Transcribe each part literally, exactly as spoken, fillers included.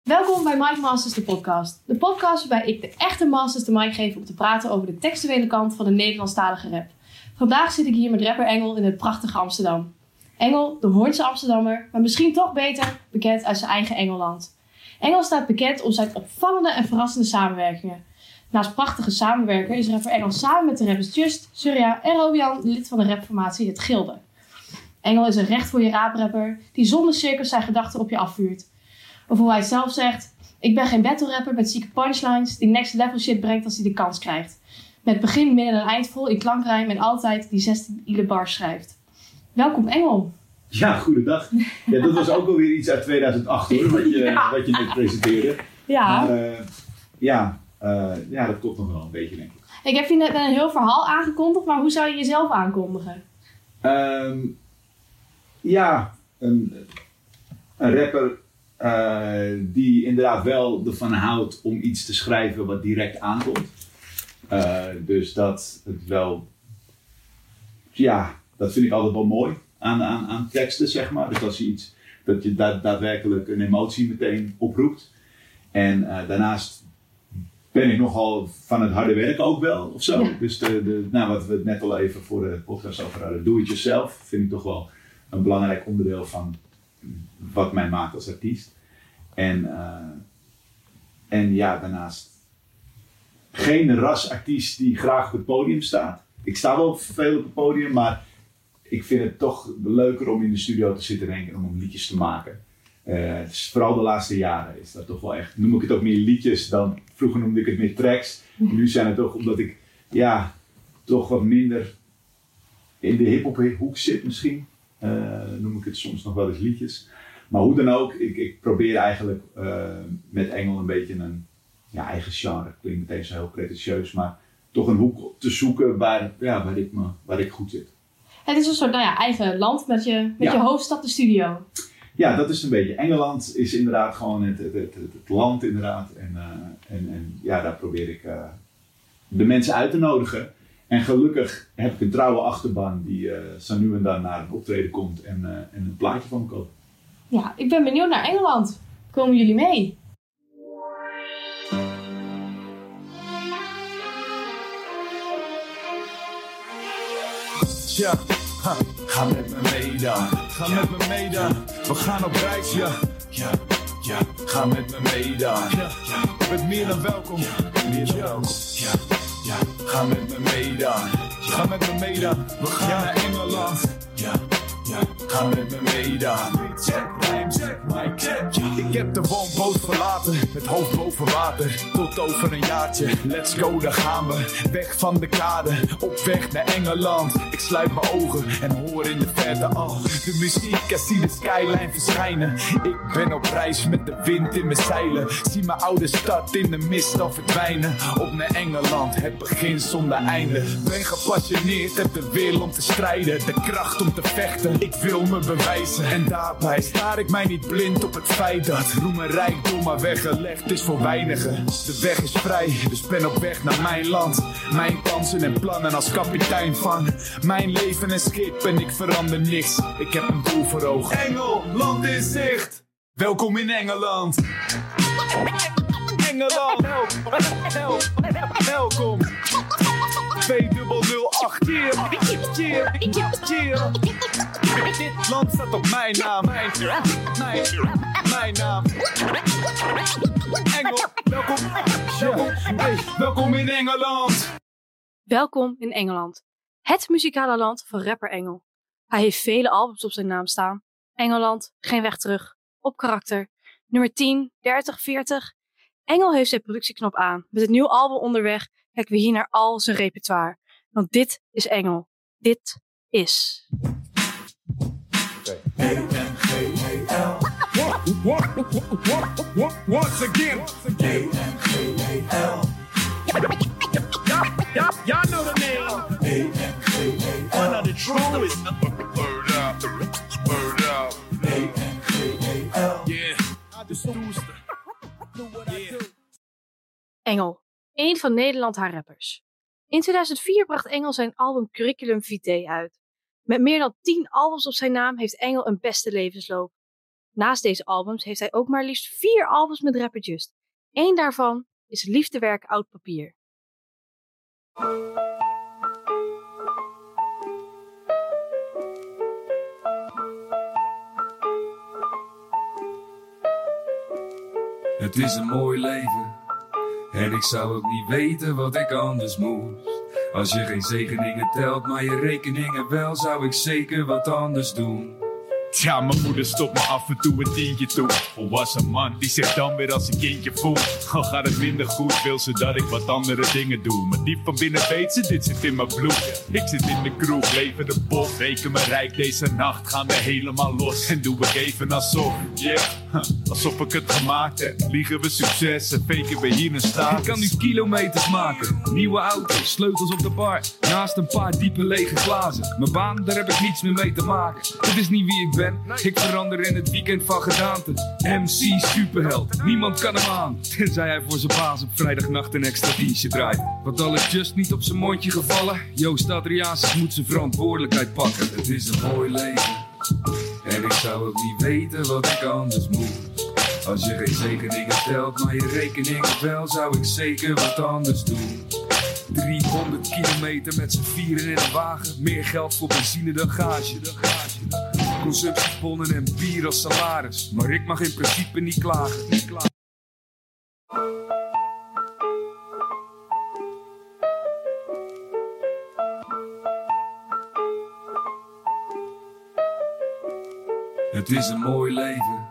Welkom bij Mike Masters, de podcast. De podcast waarbij ik de echte masters de mic geef om te praten over de textuele kant van de Nederlandstalige rap. Vandaag zit ik hier met rapper Engel in het prachtige Amsterdam. Engel, de Hoornse Amsterdammer, maar misschien toch beter bekend uit zijn eigen Engeland. Engel staat bekend om zijn opvallende en verrassende samenwerkingen. Naast prachtige samenwerker is rapper Engel samen met de rappers Just, Surya en Robian lid van de rapformatie Het Gilde. Engel is een recht voor je raaprapper die zonder circus zijn gedachten op je afvuurt. Of hoe hij het zelf zegt: ik ben geen battle rapper met zieke punchlines die next level shit brengt als hij de kans krijgt. Met begin, midden en eind vol in klankrijm en altijd die zestien ile bars schrijft. Welkom Engel. Ja, goedendag. Ja, dat was ook alweer iets uit tweeduizend acht hoor, wat je, ja. wat je net presenteerde. Ja. Maar uh, ja, uh, ja, dat klopt nog wel een beetje denk ik. Ik heb je net een heel verhaal aangekondigd, maar hoe zou je jezelf aankondigen? Um, ja, een, een rapper uh, die inderdaad wel ervan houdt om iets te schrijven wat direct aankomt. Uh, dus dat het wel, ja, dat vind ik altijd wel mooi aan, aan, aan teksten, zeg maar. Dus als je iets, dat je da- daadwerkelijk een emotie meteen oproept. En uh, daarnaast ben ik nogal van het harde werken ook wel, of zo. Ja. Dus de, de, nou, wat we het net al even voor de podcast over hadden, do it yourself, vind ik toch wel een belangrijk onderdeel van wat mij maakt als artiest. En, uh, en ja, daarnaast geen rasartiest die graag op het podium staat. Ik sta wel veel op het podium, maar ik vind het toch leuker om in de studio te zitten en om liedjes te maken. Uh, dus vooral de laatste jaren is dat toch wel echt, noem ik het ook meer liedjes dan, vroeger noemde ik het meer tracks. En nu zijn het toch, omdat ik ja, toch wat minder in de hiphop hoek zit misschien, uh, noem ik het soms nog wel eens liedjes. Maar hoe dan ook, ik, ik probeer eigenlijk uh, met Engel een beetje een ja, eigen genre, klinkt meteen zo heel pretentieus, maar toch een hoek te zoeken waar, ja, waar, ik, me, waar ik goed zit. Het is een soort nou ja, eigen land met, je, met ja. je hoofdstad de studio. Ja, dat is een beetje. Engeland is inderdaad gewoon het, het, het, het land inderdaad. En, uh, en, en ja, daar probeer ik uh, de mensen uit te nodigen. En gelukkig heb ik een trouwe achterban die uh, zo nu en dan naar een optreden komt en, uh, en een plaatje van me koopt. Ja, ik ben benieuwd naar Engeland. Komen jullie mee? Ja, ha, ga met me mee dan. Ga ja. met me mee dan. We gaan op reis, ja. Ja, ja. Ga met me mee dan. Ja, ja. Je bent meer dan welkom. Ja. Meer dan welkom. Ja, ja. Ga met me mee dan. Ja. Ga met me mee dan. We gaan ja. naar Engeland. Ja, ja. Ga met me mee dan. Check, rijm, check, mic, check. Ik heb de woonboot verlaten, het hoofd boven water. Tot over een jaartje, let's go, daar gaan we. Weg van de kade, op weg naar Engeland. Ik sluit mijn ogen en hoor in de verte al de muziek en zie de skyline verschijnen. Ik ben op reis met de wind in mijn zeilen. Zie mijn oude stad in de mist al verdwijnen. Op naar Engeland, het begin zonder einde. Ben gepassioneerd, heb de wil om te strijden. De kracht om te vechten, ik wil me bewijzen. En daarbij staar ik mij niet blind op het feit dat roem en rijkdom maar weggelegd is voor weinigen. De weg is vrij, dus ben op weg naar mijn land. Mijn kansen en plannen als kapitein van mijn leven en schip en ik verander niks. Ik heb een doel voor ogen. Engeland in zicht. Welkom in Engeland. Engeland. Help. Welkom. twee nul nul acht. Cheer. Cheer. Cheer. Dit land staat op mijn naam. Mijn, mijn, mijn naam. Engel. Welkom. Welkom. Hey, welkom in Engeland. Welkom in Engeland. Het muzikale land van rapper Engel. Hij heeft vele albums op zijn naam staan. Engeland, Geen Weg Terug, Op Karakter, nummer tien, dertig, veertig. Engel heeft zijn productieknop aan. Met het nieuwe album onderweg kijken we hier naar al zijn repertoire. Want dit is Engel. Dit is... E N G E L. Once again. E N G E L. Y'all know the name. E N G E L. One of the truest. Word up. Word up. E N G E L. Yeah. De stoerste. Engel, één van Nederland haar rappers. In tweeduizend vier bracht Engel zijn album Curriculum Vitae uit. Met meer dan tien albums op zijn naam heeft Engel een beste levensloop. Naast deze albums heeft hij ook maar liefst vier albums met rapper Just. Eén daarvan is Liefdewerk Oud Papier. Het is een mooi leven en ik zou ook niet weten wat ik anders moest. Als je geen zegeningen telt, maar je rekeningen wel, zou ik zeker wat anders doen. Tja, mijn moeder stopt me af en toe een tientje toe. Volwassen man, die zich dan weer als een kindje voelt. Al gaat het minder goed, wil ze dat ik wat andere dingen doe. Maar diep van binnen weet ze, dit zit in mijn bloed. Ik zit in de kroeg, leven de bos. Reken me rijk, deze nacht gaan we helemaal los. En doe ik even alsof, yeah, alsof ik het gemaakt heb. Liegen we succes en faken we hier een status. Ik kan nu kilometers maken, nieuwe auto's, sleutels op de bar. Naast een paar diepe lege glazen. Mijn baan, daar heb ik niets meer mee te maken. Het is niet wie ik ben. Ik verander in het weekend van gedaante. M C superheld, niemand kan hem aan. Tenzij hij voor zijn baas op vrijdagnacht een extra dienstje draait. Wat al is Just niet op zijn mondje gevallen. Joost Adriaansens moet zijn verantwoordelijkheid pakken. Het is een mooi leven en ik zou ook niet weten wat ik anders moet. Als je geen zegeningen telt, maar je rekeningen wel, zou ik zeker wat anders doen. driehonderd kilometer met z'n vieren in een wagen. Meer geld voor benzine dan gage. Consumptiebonnen en bier als salaris. Maar ik mag in principe niet klagen. Niet klagen. Het is een mooi leven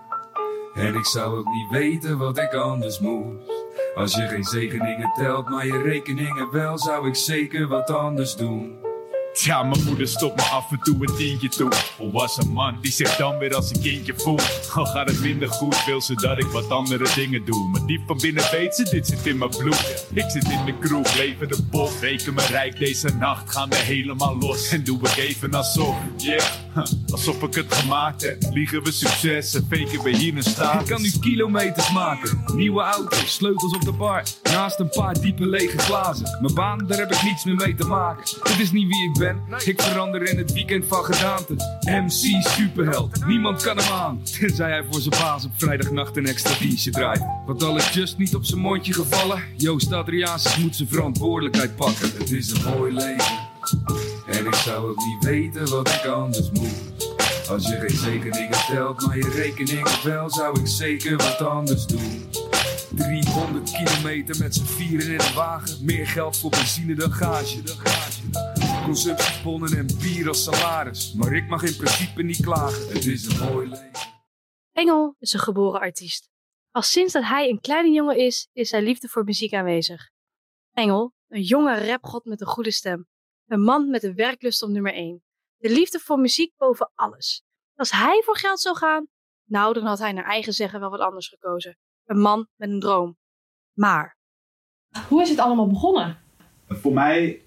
en ik zou ook niet weten wat ik anders moest. Als je geen zegeningen telt, maar je rekeningen wel, zou ik zeker wat anders doen. Tja, mijn moeder stopt me af en toe een tientje toe. Volwassen man, die zich dan weer als een kindje voelt. Al gaat het minder goed, wil ze dat ik wat andere dingen doe. Maar diep van binnen weet ze, dit zit in mijn bloed. Ik zit in de kroeg, leven de bos. Reken me rijk, deze nacht gaan we helemaal los. En doe ik even alsof, yeah, alsof ik het gemaakt heb. Liegen we succes en faken we hier een status. Ik kan nu kilometers maken, nieuwe auto's, sleutels op de bar. Naast een paar diepe lege glazen. Mijn baan, daar heb ik niets meer mee te maken. Het is niet wie ik ben. Ik verander in het weekend van gedaante. M C superheld, niemand kan hem aan. Tenzij hij voor zijn baas op vrijdagnacht een extra dienstje draait. Wat al is Just niet op zijn mondje gevallen. Joost Adriaansens moet zijn verantwoordelijkheid pakken. Het is een mooi leven en ik zou ook niet weten wat ik anders moet. Als je geen zegeningen telt, maar je rekeningen wel, zou ik zeker wat anders doen. driehonderd kilometer met z'n vieren in een wagen. Meer geld voor benzine dan gage. Consumptiebonnen en bier als salaris. Maar ik mag in principe niet klagen. Het is een mooi leven. Engel is een geboren artiest. Al sinds dat hij een kleine jongen is, is zijn liefde voor muziek aanwezig. Engel, een jonge rapgod met een goede stem. Een man met een werklust op nummer één. De liefde voor muziek boven alles. Als hij voor geld zou gaan, nou dan had hij naar eigen zeggen wel wat anders gekozen. Een man met een droom. Maar, hoe is het allemaal begonnen? Voor mij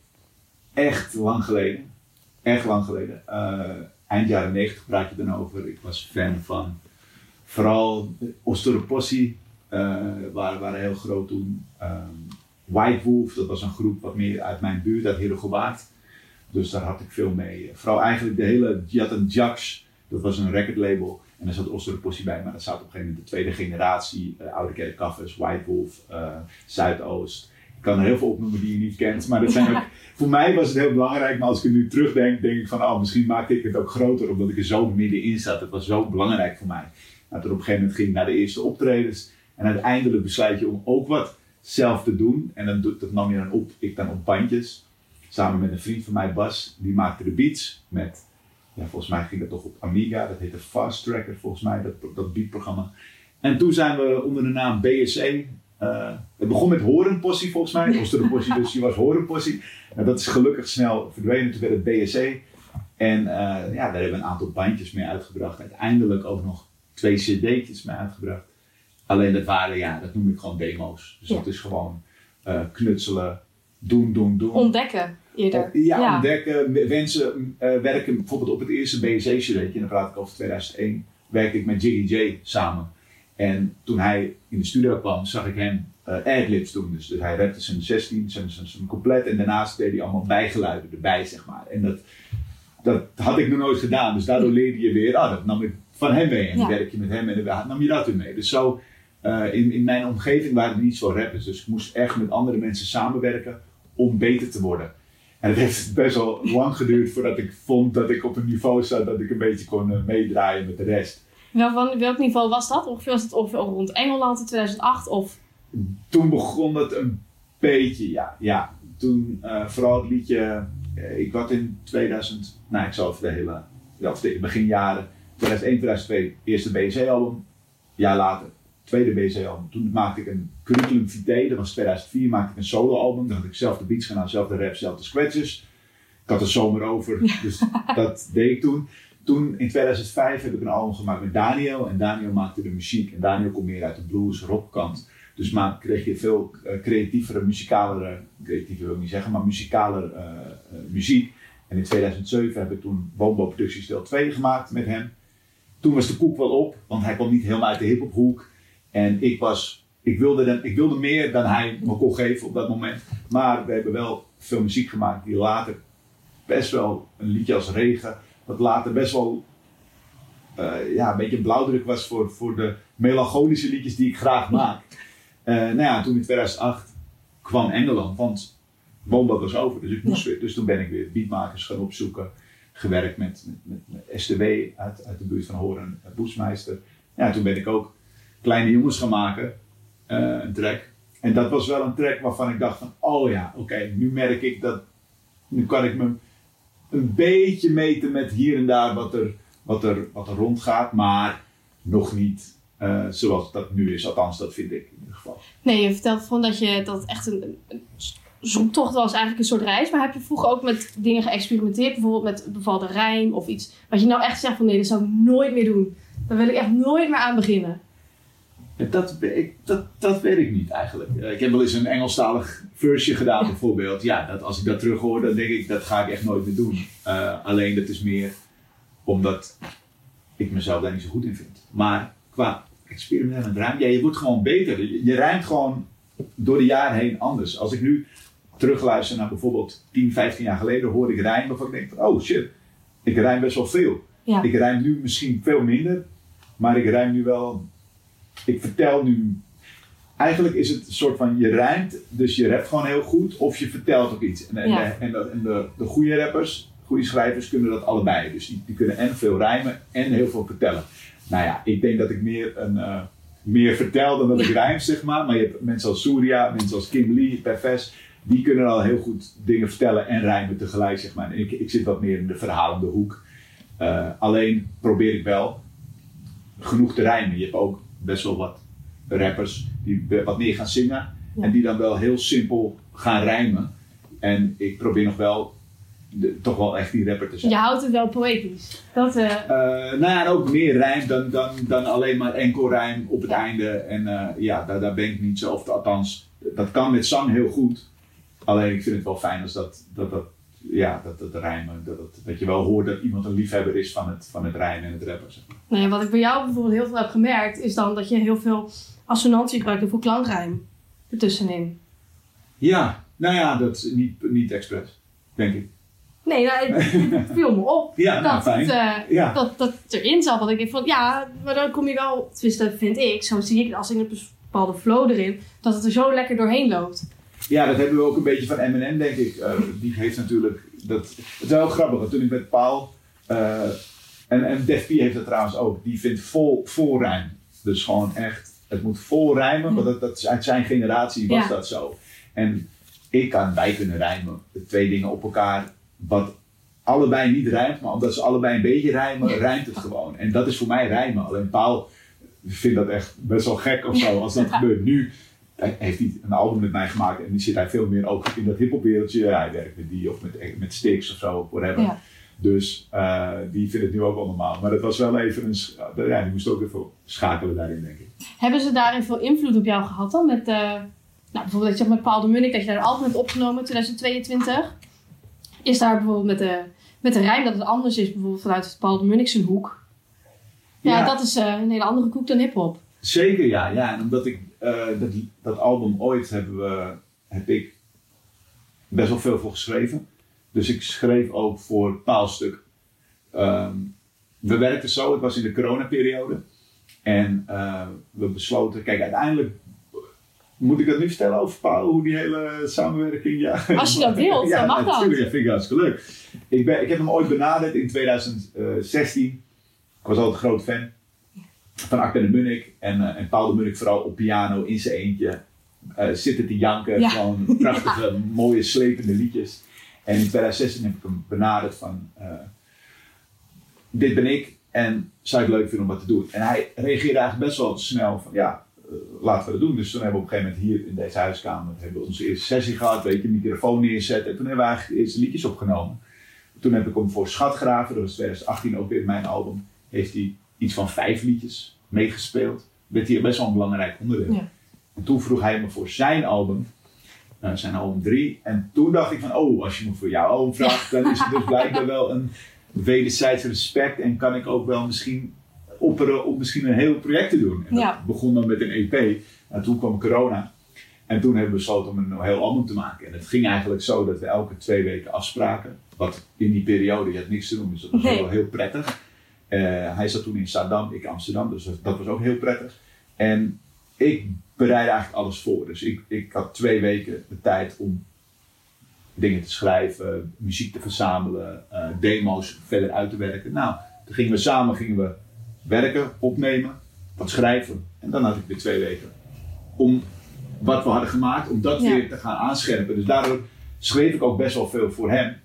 echt lang geleden. Echt lang geleden. Uh, eind jaren negentig praat je dan over. Ik was fan van vooral Osteropossie. Uh, waren, waren heel groot toen. Um, White Wolf, dat was een groep wat meer uit mijn buurt, uit Herengewaard. Dus daar had ik veel mee. Vooral eigenlijk de hele, je had een Jax, dat was een recordlabel. En daar zat Osteropossie bij, maar dat zat op een gegeven moment de tweede generatie. Uh, Oude Kerk Kaffers, White Wolf, uh, Zuidoost. Ik kan er heel veel opnoemen die je niet kent. Maar dat zijn ook, voor mij was het heel belangrijk. Maar als ik er nu terugdenk, denk ik van oh, misschien maakte ik het ook groter. Omdat ik er zo middenin zat. Het was zo belangrijk voor mij. Nou, toen op een gegeven moment ging ik naar de eerste optredens. En uiteindelijk besluit je om ook wat zelf te doen. En dan, dat nam je dan op, ik dan op bandjes. Samen met een vriend van mij, Bas. Die maakte de beats met... Ja, volgens mij ging dat toch op Amiga, dat heette Fast Tracker volgens mij, dat, dat beatprogramma. En toen zijn we onder de naam B S C, uh, het begon met Horenpossie volgens mij, Osteropossie, dus die was Horenpossie. Nou, dat is gelukkig snel verdwenen, toen werd het B S C. En uh, ja, daar hebben we een aantal bandjes mee uitgebracht, uiteindelijk ook nog twee cd'tjes mee uitgebracht. Alleen dat waren, ja, dat noem ik gewoon demo's. Dus ja. Dat is gewoon uh, knutselen, doen, doen, doen. Ontdekken. Eerder. Ja, ja, ontdekken. Wensen uh, werken bijvoorbeeld op het eerste B S C-cd'tje, en dan praat ik over tweeduizend één, werkte ik met Jiggy J samen. En toen hij in de studio kwam, zag ik hem uh, adlibs doen. Dus, dus hij rapte zijn zestien, zijn, zijn, zijn compleet, en daarnaast deed hij allemaal bijgeluiden erbij, zeg maar. En dat, dat had ik nog nooit gedaan, dus daardoor leerde je weer, ah, dat nam ik van hem mee. En Ja. dan werk je met hem en dan nam je dat weer mee. Dus zo, uh, in, in mijn omgeving waren er niet zo rappers. Dus ik moest echt met andere mensen samenwerken om beter te worden. En het heeft best wel lang geduurd voordat ik vond dat ik op een niveau zat dat ik een beetje kon uh, meedraaien met de rest. Wel, welk niveau was dat? Ongeveer was het ongeveer rond Engeland in tweeduizend acht? Of? Toen begon het een beetje, ja. ja. Toen uh, vooral het liedje, uh, ik had in tweeduizend, nou ik zal even de hele, ja, of de beginjaren, tweeduizend één, tweeduizend twee, eerste B C album, een jaar later, tweede B C album. Toen maakte ik een Curriculum Vitae, dat was tweeduizend vier, maakte ik een solo album. Dan had ik zelf de beats gedaan, zelf de rap, zelf de scratches. Ik had de zomer over, dus dat deed ik toen. Toen in tweeduizend vijf heb ik een album gemaakt met Daniel en Daniel maakte de muziek. En Daniel komt meer uit de blues, rockkant. Dus maar kreeg je veel uh, creatievere, muzikale, creatieve wil ik niet zeggen, maar muzikale uh, uh, muziek. En in tweeduizend zeven heb ik toen Wombo Producties deel twee gemaakt met hem. Toen was de koek wel op, want hij kwam niet helemaal uit de hiphophoek. En ik was, ik wilde, dan, ik wilde meer dan hij me kon geven op dat moment. Maar we hebben wel veel muziek gemaakt die later best wel, een liedje als Regen, dat later best wel uh, ja, een beetje een blauwdruk was voor, voor de melancholische liedjes die ik graag maak. Uh, nou ja, toen in tweeduizend acht kwam Engeland, want Wombo was over, dus ik moest weer. Dus toen ben ik weer beatmakers gaan opzoeken, gewerkt met, met, met, met S T W uit, uit de buurt van Horen, Boesmeister. Ja, toen ben ik ook Kleine Jongens gaan maken, uh, een track. En dat was wel een track waarvan ik dacht van, oh ja, oké, okay, nu merk ik dat, nu kan ik me een beetje meten met hier en daar wat er, wat er, wat er rondgaat, maar nog niet uh, zoals dat nu is. Althans, dat vind ik in ieder geval. Nee, je vertelt van dat, je, dat het echt een, een zoektocht was, eigenlijk een soort reis. Maar heb je vroeger ook met dingen geëxperimenteerd? Bijvoorbeeld met een bepaalde rijm of iets wat je nou echt zegt van nee, dat zou ik nooit meer doen. Daar wil ik echt nooit meer aan beginnen. Ja, dat, ik, dat, dat weet ik niet eigenlijk. Ik heb wel eens een Engelstalig versje gedaan bijvoorbeeld. Ja, dat, als ik dat terug hoor, dan denk ik dat ga ik echt nooit meer doen. Uh, alleen dat is meer omdat ik mezelf daar niet zo goed in vind. Maar qua experimenten met rijm, ja, je wordt gewoon beter. Je, je rijmt gewoon door de jaren heen anders. Als ik nu terugluister naar bijvoorbeeld tien, vijftien jaar geleden, hoor ik rijmen waarvan ik denk van, oh shit, ik rijm best wel veel. Ja. Ik rijm nu misschien veel minder, maar ik rijm nu wel. Ik vertel nu, eigenlijk is het een soort van, je rijmt, dus je rapt gewoon heel goed, of je vertelt ook iets. En, en, Ja. de, en, de, en de, de goede rappers, goede schrijvers kunnen dat allebei. Dus die, die kunnen en veel rijmen en heel veel vertellen. Nou ja, ik denk dat ik meer, een, uh, meer vertel dan dat ik rijm, zeg maar. Maar je hebt mensen als Surya, mensen als Kim Lee, Perves, die kunnen al heel goed dingen vertellen en rijmen tegelijk, zeg maar. En ik, ik zit wat meer in de verhalende hoek. Uh, alleen probeer ik wel genoeg te rijmen. Je hebt ook best wel wat rappers die wat meer gaan zingen. Ja. En die dan wel heel simpel gaan rijmen. En ik probeer nog wel de, toch wel echt die rapper te zijn. Je houdt het wel poëtisch. Dat, uh... Uh, nou ja, en ook meer rijm dan, dan, dan alleen maar enkel rijm op het ja. einde. En uh, ja, daar, daar ben ik niet zo. Of althans, dat kan met zang heel goed. Alleen ik vind het wel fijn als dat, dat, dat ja, dat, dat rijmen, dat, dat, dat je wel hoort dat iemand een liefhebber is van het, van het rijmen en het rappen. Zeg maar. Nee, wat ik bij jou bijvoorbeeld heel veel heb gemerkt, is dan dat je heel veel assonantie gebruikt, heel veel klankrijm ertussenin. Ja, nou ja, dat is niet, niet expres, denk ik. Nee, nou, het, het viel me op ja, nou, dat, fijn. Het, uh, ja. dat dat erin zat. Want ik denk van, ja, maar dan kom je wel, tenminste dat vind ik, zo zie ik het als in een bepaalde flow erin, dat het er zo lekker doorheen loopt. Ja, dat hebben we ook een beetje van Eminem, denk ik. Uh, die heeft natuurlijk, dat, het is wel grappig, want toen ik met Paul, uh, en, en Def P heeft dat trouwens ook, die vindt vol, vol rijm. Dus gewoon echt, het moet vol rijmen, ja. want dat, dat is uit zijn generatie was ja. dat zo. En ik kan, wij kunnen rijmen, de twee dingen op elkaar, wat allebei niet rijmt, maar omdat ze allebei een beetje rijmen, ja. rijmt het gewoon. En dat is voor mij rijmen. Alleen Paul vindt dat echt best wel gek of zo, als dat ja. gebeurt. Nu heeft hij een album met mij gemaakt en die zit hij veel meer ook in dat hiphopwereldje. Ja, hij werkt met die of met, met Styx of zo, whatever. Ja. Dus uh, die vindt het nu ook wel normaal. Maar dat was wel even een, ja, die moest ook even schakelen daarin, denk ik. Hebben ze daarin veel invloed op jou gehad dan? Met, uh, nou, bijvoorbeeld dat je met Paul de Munnik, dat je daar een album hebt opgenomen in twintig tweeëntwintig. Is daar bijvoorbeeld met de, met de rijm dat het anders is, bijvoorbeeld vanuit Paul de Munnik zijn hoek? Ja, ja. dat is uh, een hele andere koek dan hiphop. Zeker, ja. ja. En omdat ik uh, dat, dat album ooit hebben we, heb ik best wel veel voor geschreven. Dus ik schreef ook voor Paalstuk. Um, we werkten zo, het was in de coronaperiode. En uh, we besloten, kijk uiteindelijk, moet ik dat nu vertellen over Paul, hoe die hele samenwerking, ja. Als je dat wilt, ja, dan mag dat. Natuurlijk, dat vind ik hartstikke leuk. Ik, ben, ik heb hem ooit benaderd in twintig zestien. Ik was altijd een groot fan van Akda de Munnik. En, uh, en Paul de Munnik vooral op piano in zijn eentje. Uh, zitten te janken, ja. gewoon prachtige, ja. mooie, slepende liedjes. En in twintig zestien heb ik hem benaderd van, uh, dit ben ik en zou ik het leuk vinden om wat te doen. En hij reageerde eigenlijk best wel snel van, ja, uh, laten we dat doen. Dus toen hebben we op een gegeven moment hier in deze huiskamer, hebben we onze eerste sessie gehad, weet je, microfoon neerzetten. En toen hebben we eigenlijk de eerste liedjes opgenomen. Toen heb ik hem voor Schatgraven, dat was twintig achttien ook weer mijn album, heeft hij iets van vijf liedjes meegespeeld. Werd hier best wel een belangrijk onderdeel. Ja. En toen vroeg hij me voor zijn album, uh, zijn album drie. En toen dacht ik van, oh, als je me voor jouw album vraagt, dan is het dus blijkbaar wel een wederzijds respect. En kan ik ook wel misschien opperen om misschien een heel project te doen. En ja. dat begon dan met een E P. En toen kwam corona. En toen hebben we besloten om een heel album te maken. En het ging eigenlijk zo dat we elke twee weken afspraken. Wat in die periode, je had niks te doen, dus dat was nee. wel heel prettig. Uh, hij zat toen in Zaandam, ik Amsterdam, dus dat was ook heel prettig. En ik bereidde eigenlijk alles voor. Dus ik, ik had twee weken de tijd om dingen te schrijven, muziek te verzamelen, uh, demo's verder uit te werken. Nou, toen gingen we samen gingen we werken, opnemen, wat schrijven. En dan had ik weer twee weken om wat we hadden gemaakt, om dat ja. weer te gaan aanscherpen. Dus daardoor schreef ik ook best wel veel voor hem.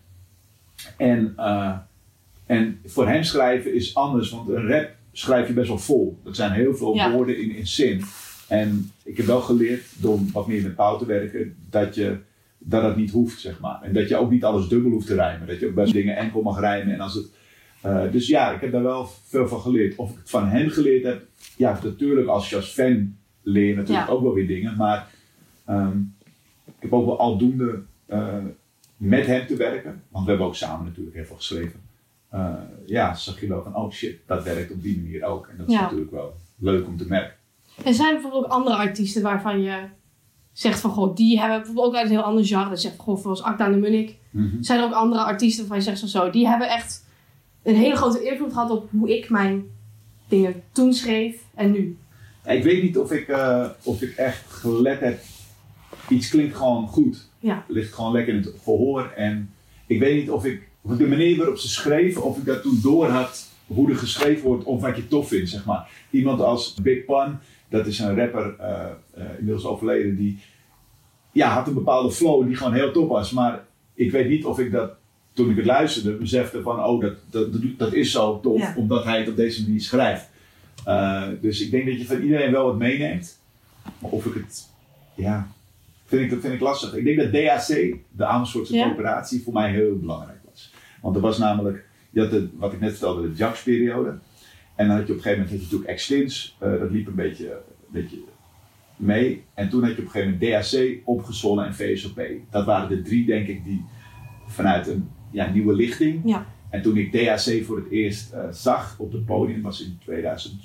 En, uh, en voor hem schrijven is anders, want een rap schrijf je best wel vol. Dat zijn heel veel ja. woorden in, in zin. En ik heb wel geleerd, door wat meer met Paul te werken, dat je dat het niet hoeft, zeg maar. En dat je ook niet alles dubbel hoeft te rijmen. Dat je ook best dingen enkel mag rijmen. En als het, uh, dus ja, ik heb daar wel veel van geleerd. Of ik het van hem geleerd heb, ja, natuurlijk als je als fan leert natuurlijk ja. ook wel weer dingen. Maar um, ik heb ook wel aldoende uh, met hem te werken. Want we hebben ook samen natuurlijk heel veel geschreven. Uh, ja, zag je wel van, oh shit, dat werkt op die manier ook. En dat is ja. natuurlijk wel leuk om te merken. En zijn er bijvoorbeeld ook andere artiesten waarvan je zegt van, goh, die hebben bijvoorbeeld ook uit een heel ander genre. Dat zegt van, goh, zoals Akda de Munnik. Mm-hmm. Zijn er ook andere artiesten waarvan je zegt van zo, die hebben echt een hele grote invloed gehad op hoe ik mijn dingen toen schreef en nu? Ja, ik weet niet of ik, uh, of ik echt gelet heb. Iets klinkt gewoon goed. Ja. Ligt gewoon lekker in het gehoor. En ik weet niet of ik, of de manier waarop ze schreven, of ik dat toen door had hoe er geschreven wordt of wat je tof vindt, zeg maar. Iemand als Big Pun, dat is een rapper, uh, uh, inmiddels overleden, die ja, had een bepaalde flow die gewoon heel top was. Maar ik weet niet of ik dat, toen ik het luisterde, besefte van, oh, dat, dat, dat is zo tof, ja. omdat hij het op deze manier schrijft. Uh, dus ik denk dat je van iedereen wel wat meeneemt. Maar of ik het, ja, vind ik, dat vind ik lastig. Ik denk dat D A C, de Amersfoortse ja. coöperatie, voor mij heel belangrijk was. Want er was namelijk, je had de, wat ik net vertelde, de Jax-periode. En dan had je op een gegeven moment had je natuurlijk Extins, uh, dat liep een beetje, een beetje mee. En toen had je op een gegeven moment D A C, Opgezwollen en V S O P. Dat waren de drie, denk ik, die vanuit een ja, nieuwe lichting. Ja. En toen ik D A C voor het eerst uh, zag op het podium, was in tweeduizend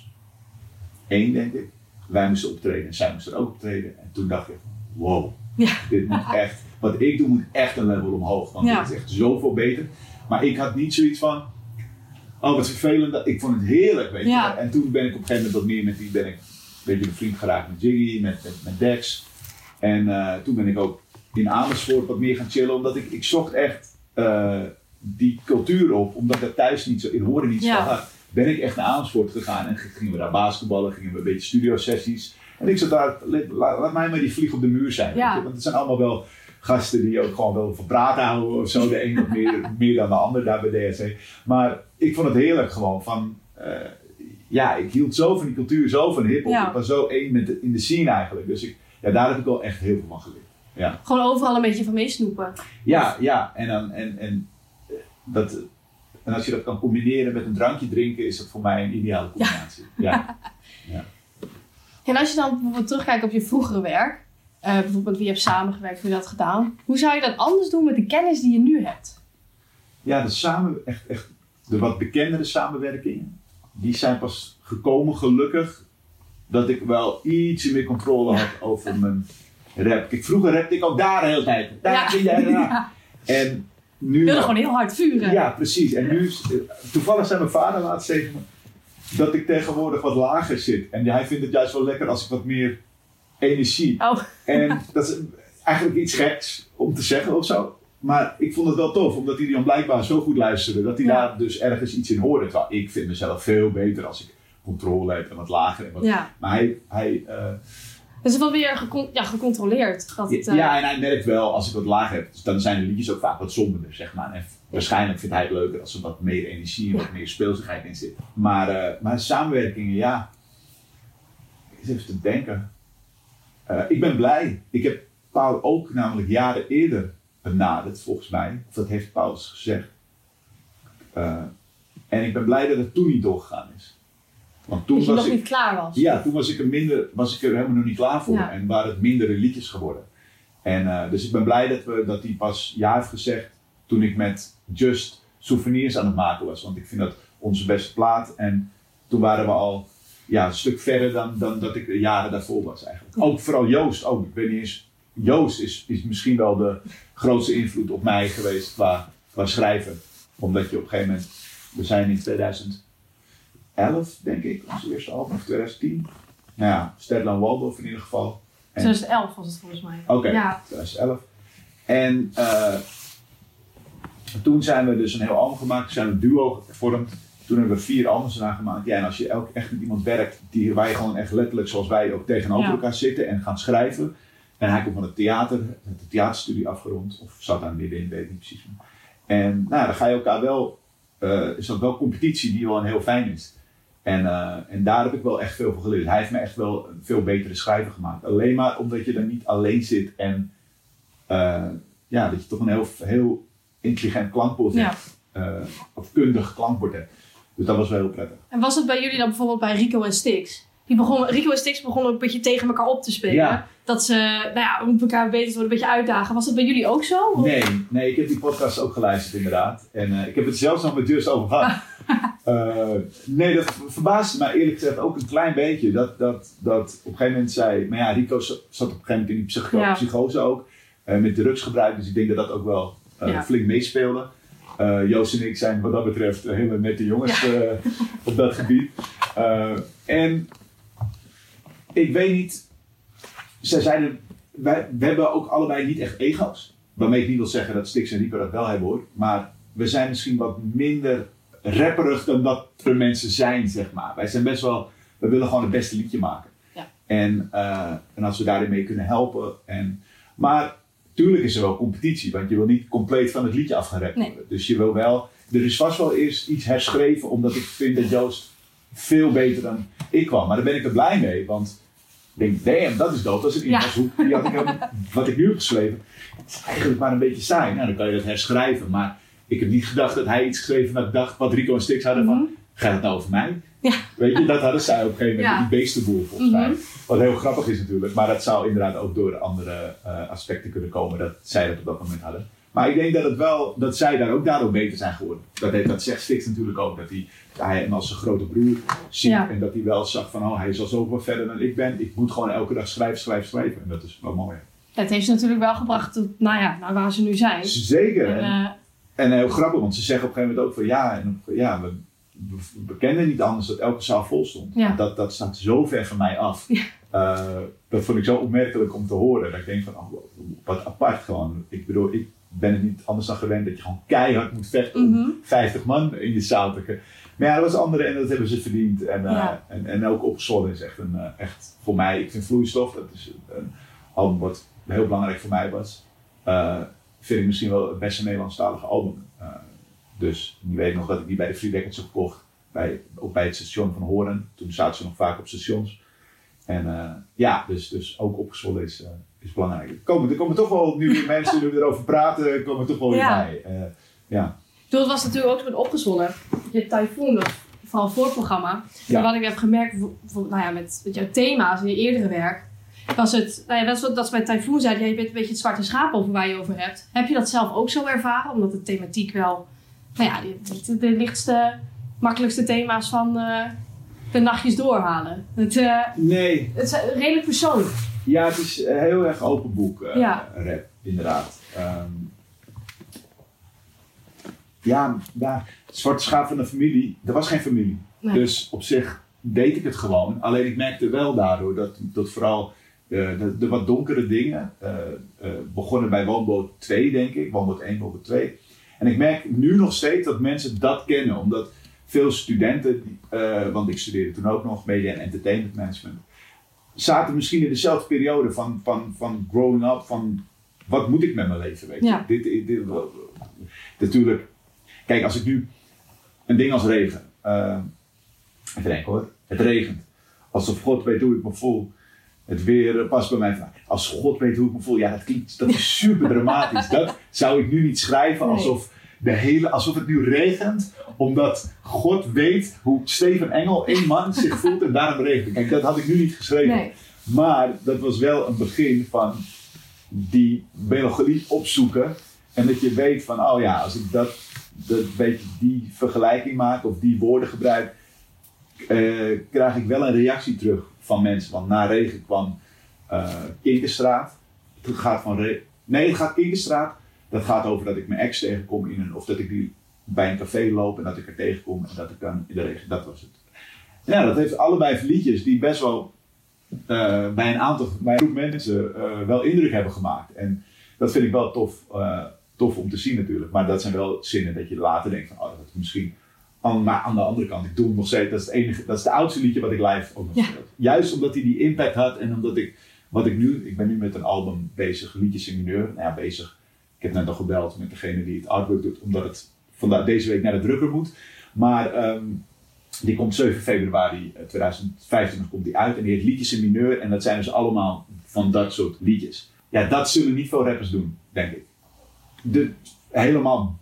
één, denk ik. Wij moesten optreden en zij moesten er ook optreden. En toen dacht ik, wow, ja. dit moet echt, wat ik doe moet echt een level omhoog. Want ja. dit is echt zoveel beter. Maar ik had niet zoiets van, oh wat vervelend, ik vond het heerlijk, weet je. Ja. En toen ben ik op een gegeven moment wat meer met die, ben ik een beetje bevriend geraakt met Jiggy, met, met, met Dex. En uh, toen ben ik ook in Amersfoort wat meer gaan chillen, omdat ik, ik zocht echt uh, die cultuur op, omdat ik thuis niet zo, in hoorde niet ja. zo hard. Ben ik echt naar Amersfoort gegaan en gingen we daar basketballen, gingen we een beetje studio sessies. En ik zat daar, laat, laat mij maar die vlieg op de muur zijn. Ja. Want het zijn allemaal wel gasten die ook gewoon wel van praten houden of zo. De een wat meer, meer dan de ander daar bij D S C. Maar ik vond het heerlijk gewoon van, uh, ja, ik hield zo van die cultuur, zo van hiphop. Ja. Ik was zo één met de, in de scene eigenlijk. Dus ik, ja, daar heb ik wel echt heel veel van geleerd. Ja. Gewoon overal een beetje van meesnoepen. Ja, ja. En, dan, en, en, dat, en als je dat kan combineren met een drankje drinken, is dat voor mij een ideale combinatie. Ja. Ja. Ja. En als je dan bijvoorbeeld terugkijkt op je vroegere werk, uh, bijvoorbeeld wie je hebt samengewerkt, hoe je dat gedaan, hoe zou je dat anders doen met de kennis die je nu hebt? Ja, de, samen, echt, echt, de wat bekendere samenwerkingen, die zijn pas gekomen gelukkig, dat ik wel iets meer controle had ja. over mijn rap. Kijk, vroeger rapte ik ook daar de hele tijd. Daar, ja. jij, daar. Ja. En nu... Je wilde gewoon heel hard vuren. Ja, precies. En nu, toevallig zei mijn vader laatst tegen me dat ik tegenwoordig wat lager zit. En hij vindt het juist wel lekker als ik wat meer energie. Oh. En dat is eigenlijk iets geks om te zeggen of zo. Maar ik vond het wel tof, omdat hij dan blijkbaar zo goed luisterde. Dat hij Ja. daar dus ergens iets in hoorde. Terwijl ik vind mezelf veel beter als ik controle heb en wat lager. En wat, Ja. Maar hij... hij uh, Dus het is wel weer gecon- ja, gecontroleerd. Dat het, uh... Ja, en hij merkt wel, als ik wat lager heb, dan zijn de liedjes ook vaak wat somberder, zeg maar. En waarschijnlijk vindt hij het leuker als er wat meer energie en wat meer speelsigheid in zit. Maar, uh, maar samenwerkingen, ja. Eens even te denken. Uh, ik ben blij. Ik heb Paul ook namelijk jaren eerder benaderd, volgens mij. Of dat heeft Paul eens gezegd. Uh, en ik ben blij dat het toen niet doorgegaan is. Want toen dat je was nog ik, niet klaar was. Ja, toen was ik er, minder, was ik er helemaal nog niet klaar voor. Ja. En waren het mindere liedjes geworden. En, uh, dus ik ben blij dat, we, dat hij pas ja heeft gezegd toen ik met Just souvenirs aan het maken was. Want ik vind dat onze beste plaat. En toen waren we al ja, een stuk verder dan, dan dat ik de jaren daarvoor was eigenlijk. Ook vooral Joost. Ook, ik weet niet eens, Joost is, is misschien wel de grootste invloed op mij geweest qua, qua schrijven. Omdat je op een gegeven moment, we zijn in tweeduizend elf denk ik, onze eerste album, of tweeduizend tien. Nou ja, Stedtler en Waldorf in ieder geval. En, twintig elf was het volgens mij. Oké, okay, ja. tweeduizend elf. En uh, toen zijn we dus een heel album gemaakt, toen zijn we een duo gevormd. Toen hebben we vier albums eraan gemaakt. Ja, en als je elk, echt met iemand werkt, die, waar je gewoon echt letterlijk zoals wij ook tegenover ja. elkaar zitten en gaan schrijven. En hij komt van het theater, heeft de theaterstudie afgerond, of zat daar middenin, weet ik niet precies. En nou, dan ga je elkaar wel, uh, is dat wel competitie die wel een heel fijn is. En, uh, en daar heb ik wel echt veel van geleerd. Hij heeft me echt wel een veel betere schrijver gemaakt. Alleen maar omdat je er niet alleen zit en uh, ja, dat je toch een heel, heel intelligent klankbord ja. hebt. Uh, of kundig klankbord hebt. Dus dat was wel heel prettig. En was het bij jullie dan bijvoorbeeld bij Rico en Styx? Die begon, Rico en Styx begonnen een beetje tegen elkaar op te spelen. Ja. Dat ze, nou ja, om elkaar beter te worden, een beetje uitdagen. Was dat bij jullie ook zo? Of? Nee, nee, ik heb die podcast ook geluisterd inderdaad. En uh, ik heb het zelfs nog met Just over gehad. uh, nee, dat verbaasde mij eerlijk gezegd ook een klein beetje. Dat, dat, dat op een gegeven moment zei... Maar ja, Rico zat op een gegeven moment in die psycho- ja. psychose ook. Uh, met drugsgebruik. Dus ik denk dat dat ook wel uh, ja. flink meespeelde. Uh, Joost en ik zijn wat dat betreft hele nette jongens ja. uh, op dat gebied. Uh, en ik weet niet... Zij zeiden... Wij, we hebben ook allebei niet echt ego's. Waarmee ik niet wil zeggen dat Styx en Rico dat wel hebben hoor. Maar we zijn misschien wat minder rapperig dan dat er mensen zijn, zeg maar. Wij zijn best wel... We willen gewoon het beste liedje maken. Ja. En, uh, en als we daarin mee kunnen helpen. En, maar tuurlijk is er wel competitie. Want je wil niet compleet van het liedje afgerapt worden. Nee. Dus je wil wel... Er is vast wel eerst iets herschreven. Omdat ik vind dat Joost veel beter dan ik kwam. Maar daar ben ik er blij mee. Want... Ik denk, damn, dat is dood. Dat is een invalshoek. Ja. Die had ik helemaal, wat ik nu heb geschreven. Het is eigenlijk maar een beetje saai. Nou, dan kan je dat herschrijven. Maar ik heb niet gedacht dat hij iets geschreven dat ik dacht wat Rico en Styx hadden van... Mm-hmm. Gaat het nou over mij? Ja. Weet je, dat hadden zij op een gegeven moment. Ja. Die beestenboel volgens mm-hmm. mij. Wat heel grappig is natuurlijk. Maar dat zou inderdaad ook door andere uh, aspecten kunnen komen. Dat zij dat op dat moment hadden. Maar ik denk dat, het wel, dat zij daar ook daardoor beter zijn geworden. Dat, heeft, dat zegt Styx natuurlijk ook. Dat hij, hij hem als zijn grote broer ziet. Ja. En dat hij wel zag van, oh, hij is al zoveel verder dan ik ben. Ik moet gewoon elke dag schrijven, schrijven, schrijven. En dat is wel mooi. Het heeft ze natuurlijk wel gebracht tot, nou ja, naar waar ze nu zijn. Zeker. En, en, uh, en heel grappig, want ze zeggen op een gegeven moment ook van, ja, en, ja we, we, we kenden niet anders dat elke zaal vol stond. Ja. Dat, dat staat zo ver van mij af. Ja. Uh, dat vond ik zo opmerkelijk om te horen. Dat ik denk van, oh, wat apart gewoon. Ik bedoel, ik ben het niet anders dan gewend dat je gewoon keihard moet vechten mm-hmm. om vijftig man in je zaal te krijgen. Maar ja, dat was andere en dat hebben ze verdiend. En, uh, ja. en, en ook Opgezwollen is echt, een, uh, echt voor mij, ik vind Vloeistof, dat is een album wat heel belangrijk voor mij was. Uh, vind ik misschien wel het beste Nederlandstalige album. Uh, dus nu weet ik nog dat ik die bij de Free Records heb gekocht. Bij, ook bij het station van Hoorn. Toen zaten ze nog vaak op stations. En uh, ja, dus, dus ook Opgezwollen is, uh, is belangrijk. Er komen, er komen toch wel, nu weer mensen nu erover praten, komen toch wel weer ja. bij. Uh, ja. Toen het was natuurlijk ook met Opgezwollen. Je Typhoon, dat vooral voorprogramma. Ja. Maar wat ik heb gemerkt, nou ja, met, met jouw thema's in je eerdere werk, was het, nou ja, dat is wat dat ze bij Typhoon zeiden, ja, je bent een beetje het zwarte schaap over waar je over hebt. Heb je dat zelf ook zo ervaren? Omdat de thematiek wel, nou ja, de, de lichtste, makkelijkste thema's van uh, de nachtjes doorhalen. Het, uh, nee. Het is redelijk persoonlijk. Ja, het is een heel erg open boek, uh, ja. rap, inderdaad. Um, ja, ja, zwarte schaap van de familie, er was geen familie. Nee. Dus op zich deed ik het gewoon. Alleen ik merkte wel daardoor dat, dat vooral uh, de, de wat donkere dingen uh, uh, begonnen bij woonboot twee, denk ik. Woonboot één, woonboot twee. En ik merk nu nog steeds dat mensen dat kennen. Omdat veel studenten, uh, want ik studeerde toen ook nog media en entertainment management, zaten misschien in dezelfde periode van, van, van growing up, van wat moet ik met mijn leven, weet je. Ja. Dit, dit, dit, natuurlijk, kijk, als ik nu een ding als regen, uh, even denken hoor, het regent. Alsof God weet hoe ik me voel. Het weer uh, past bij mij van, als God weet hoe ik me voel, ja, dat klinkt, dat is super dramatisch. Dat zou ik nu niet schrijven alsof, de hele, alsof het nu regent, omdat God weet hoe Steven Engel, één man, zich voelt en daarom regent. Kijk, dat had ik nu niet geschreven. Nee. Maar dat was wel een begin van die melancholie opzoeken. En dat je weet van, oh ja, als ik dat, dat beetje die vergelijking maak of die woorden gebruik, uh, krijg ik wel een reactie terug van mensen. Want na regen kwam uh, Kinkerstraat. Het gaat van re- nee, het gaat Kinkerstraat. Dat gaat over dat ik mijn ex tegenkom in een, of dat ik die bij een café loop en dat ik er tegenkom en dat ik dan in de regen, dat was het. Ja, dat heeft allebei liedjes die best wel uh, bij een aantal, bij een groep mensen uh, wel indruk hebben gemaakt. En dat vind ik wel tof, uh, tof om te zien natuurlijk. Maar dat zijn wel zinnen dat je later denkt van, oh, dat is misschien. Aan, maar aan de andere kant, ik doe hem nog steeds, dat is het enige, dat is het oudste liedje wat ik live ook nog Ja. speel. Juist omdat hij die impact had en omdat ik, wat ik nu, ik ben nu met een album bezig, liedjes in mineur, nou ja, bezig. Ik heb net nog gebeld met degene die het artwork doet, omdat het vandaag deze week naar de drukker moet. Maar um, die komt zeven februari tweeduizend vijftien komt die uit en die heeft liedjes in mineur en dat zijn dus allemaal van dat soort liedjes. Ja, dat zullen niet veel rappers doen, denk ik. De, helemaal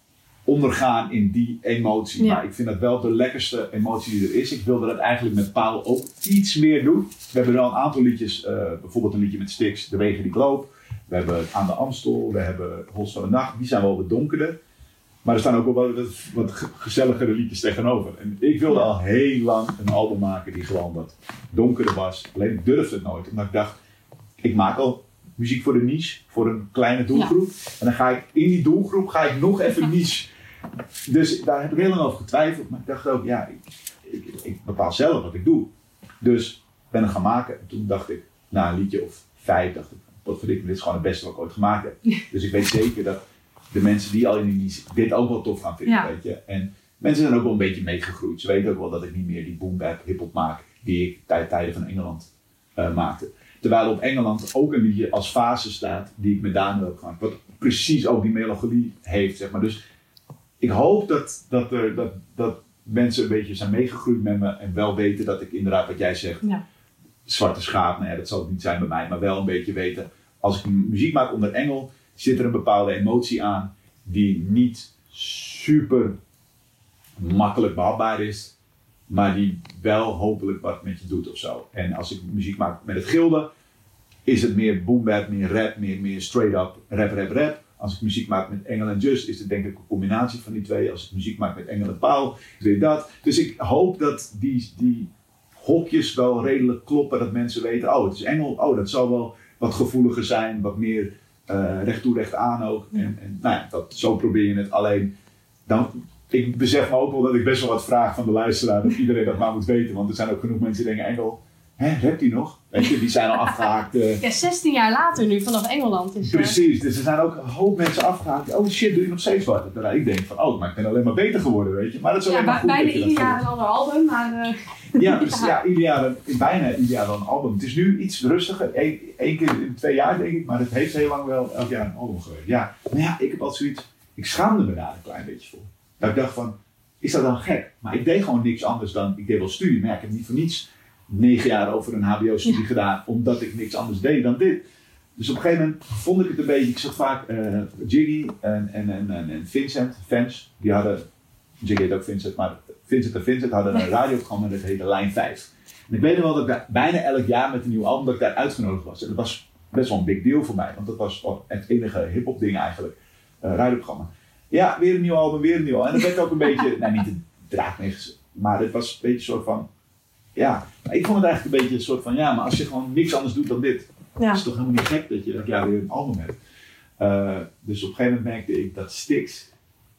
ondergaan in die emotie. Ja. Maar ik vind dat wel de lekkerste emotie die er is. Ik wilde dat eigenlijk met Paul ook iets meer doen. We hebben wel een aantal liedjes, uh, bijvoorbeeld een liedje met Styx, De Wegen die ik loop. We hebben Aan de Amstel, we hebben Holst van de Nacht. Die zijn wel wat donkerder. Maar er staan ook wel wat, wat gezelligere liedjes tegenover. En ik wilde al heel lang een album maken die gewoon wat donkerder was. Alleen ik durfde het nooit. Omdat ik dacht, ik maak al muziek voor de niche, voor een kleine doelgroep. Ja. En dan ga ik in die doelgroep ga ik nog even niche. Dus daar heb ik heel lang over getwijfeld. Maar ik dacht ook, ja, ik, ik, ik bepaal zelf wat ik doe. Dus ben het gaan maken. En toen dacht ik, na een liedje of vijf, dacht ik, wat vind ik, dit is gewoon het beste wat ik ooit gemaakt heb. Dus ik weet zeker dat de mensen die al in die niche dit ook wel tof gaan vinden, ja. Weet je. En mensen zijn ook wel een beetje meegegroeid. Ze weten ook wel dat ik niet meer die boom bap hip-hop maak die ik tijd tijden van Engeland uh, maakte. Terwijl op Engeland ook een liedje als fase staat die ik met Daniel heb gemaakt. Wat precies ook die melancholie heeft, zeg maar. Dus ik hoop dat, dat, er, dat, dat mensen een beetje zijn meegegroeid met me en wel weten dat ik inderdaad wat jij zegt, ja. Zwarte schaap, nou ja, dat zal het niet zijn bij mij, maar wel een beetje weten, als ik muziek maak onder Engel, zit er een bepaalde emotie aan die niet super makkelijk behapbaar is, maar die wel hopelijk wat met je doet of zo. En als ik muziek maak met het Gilde, is het meer boom bap, meer rap, meer, meer straight up rap, rap, rap. Als ik muziek maak met Engel en Just, is het denk ik een combinatie van die twee. Als ik muziek maak met Engel en Paul, is weer dat. Dus ik hoop dat die, die hokjes wel redelijk kloppen, dat mensen weten, oh het is Engel, oh dat zal wel wat gevoeliger zijn, wat meer uh, recht toe recht aan ook. Ja. En, en nou ja, dat, zo probeer je het. Alleen, dan, ik besef me ook wel dat ik best wel wat vraag van de luisteraar, dat iedereen dat maar moet weten. Want er zijn ook genoeg mensen die denken, Engel, hè, rapt hij nog? Weet je, die zijn al afgehaakt. Uh. Ja, zestien jaar later nu, vanaf Engeland. Is, Precies, dus er zijn ook een hoop mensen afgehaakt. Oh shit, doe je nog steeds wat? En ik denk van, oh, maar ik ben alleen maar beter geworden, weet je. Maar dat is ja, alleen maar goed. Bijna ieder jaar een ander album, maar... Uh... Ja, dus, ja. ja ieder jaar, bijna ieder jaar wel een album. Het is nu iets rustiger, Eén, één keer in twee jaar denk ik, maar het heeft heel lang wel elk jaar een album geweest. Ja, maar ja, ik heb altijd zoiets, ik schaamde me daar een klein beetje voor. Dat ik dacht van, is dat dan gek? Maar ik deed gewoon niks anders dan, ik deed wel studie, maar ja, ik heb niet voor niets negen jaar over een H B O-studie ja. gedaan, omdat ik niks anders deed dan dit. Dus op een gegeven moment vond ik het een beetje, ik zag vaak uh, Jiggy en, en, en, en Vincent, fans, die hadden, Jiggy heet ook Vincent, maar Vincent en Vincent hadden een radioprogramma dat heette Lijn vijf. En ik weet nog wel dat ik daar bijna elk jaar met een nieuw album, dat ik daar uitgenodigd was. En dat was best wel een big deal voor mij, want dat was het enige hip-hop ding eigenlijk, uh, radioprogramma. Ja, weer een nieuw album, weer een nieuw album. En dat werd ook een beetje, nou niet een draakniks, maar het was een beetje een soort van, ja, ik vond het eigenlijk een beetje een soort van, ja, maar als je gewoon niks anders doet dan dit, ja. is het toch helemaal niet gek dat je elk jaar weer een album hebt. Uh, dus op een gegeven moment merkte ik dat Styx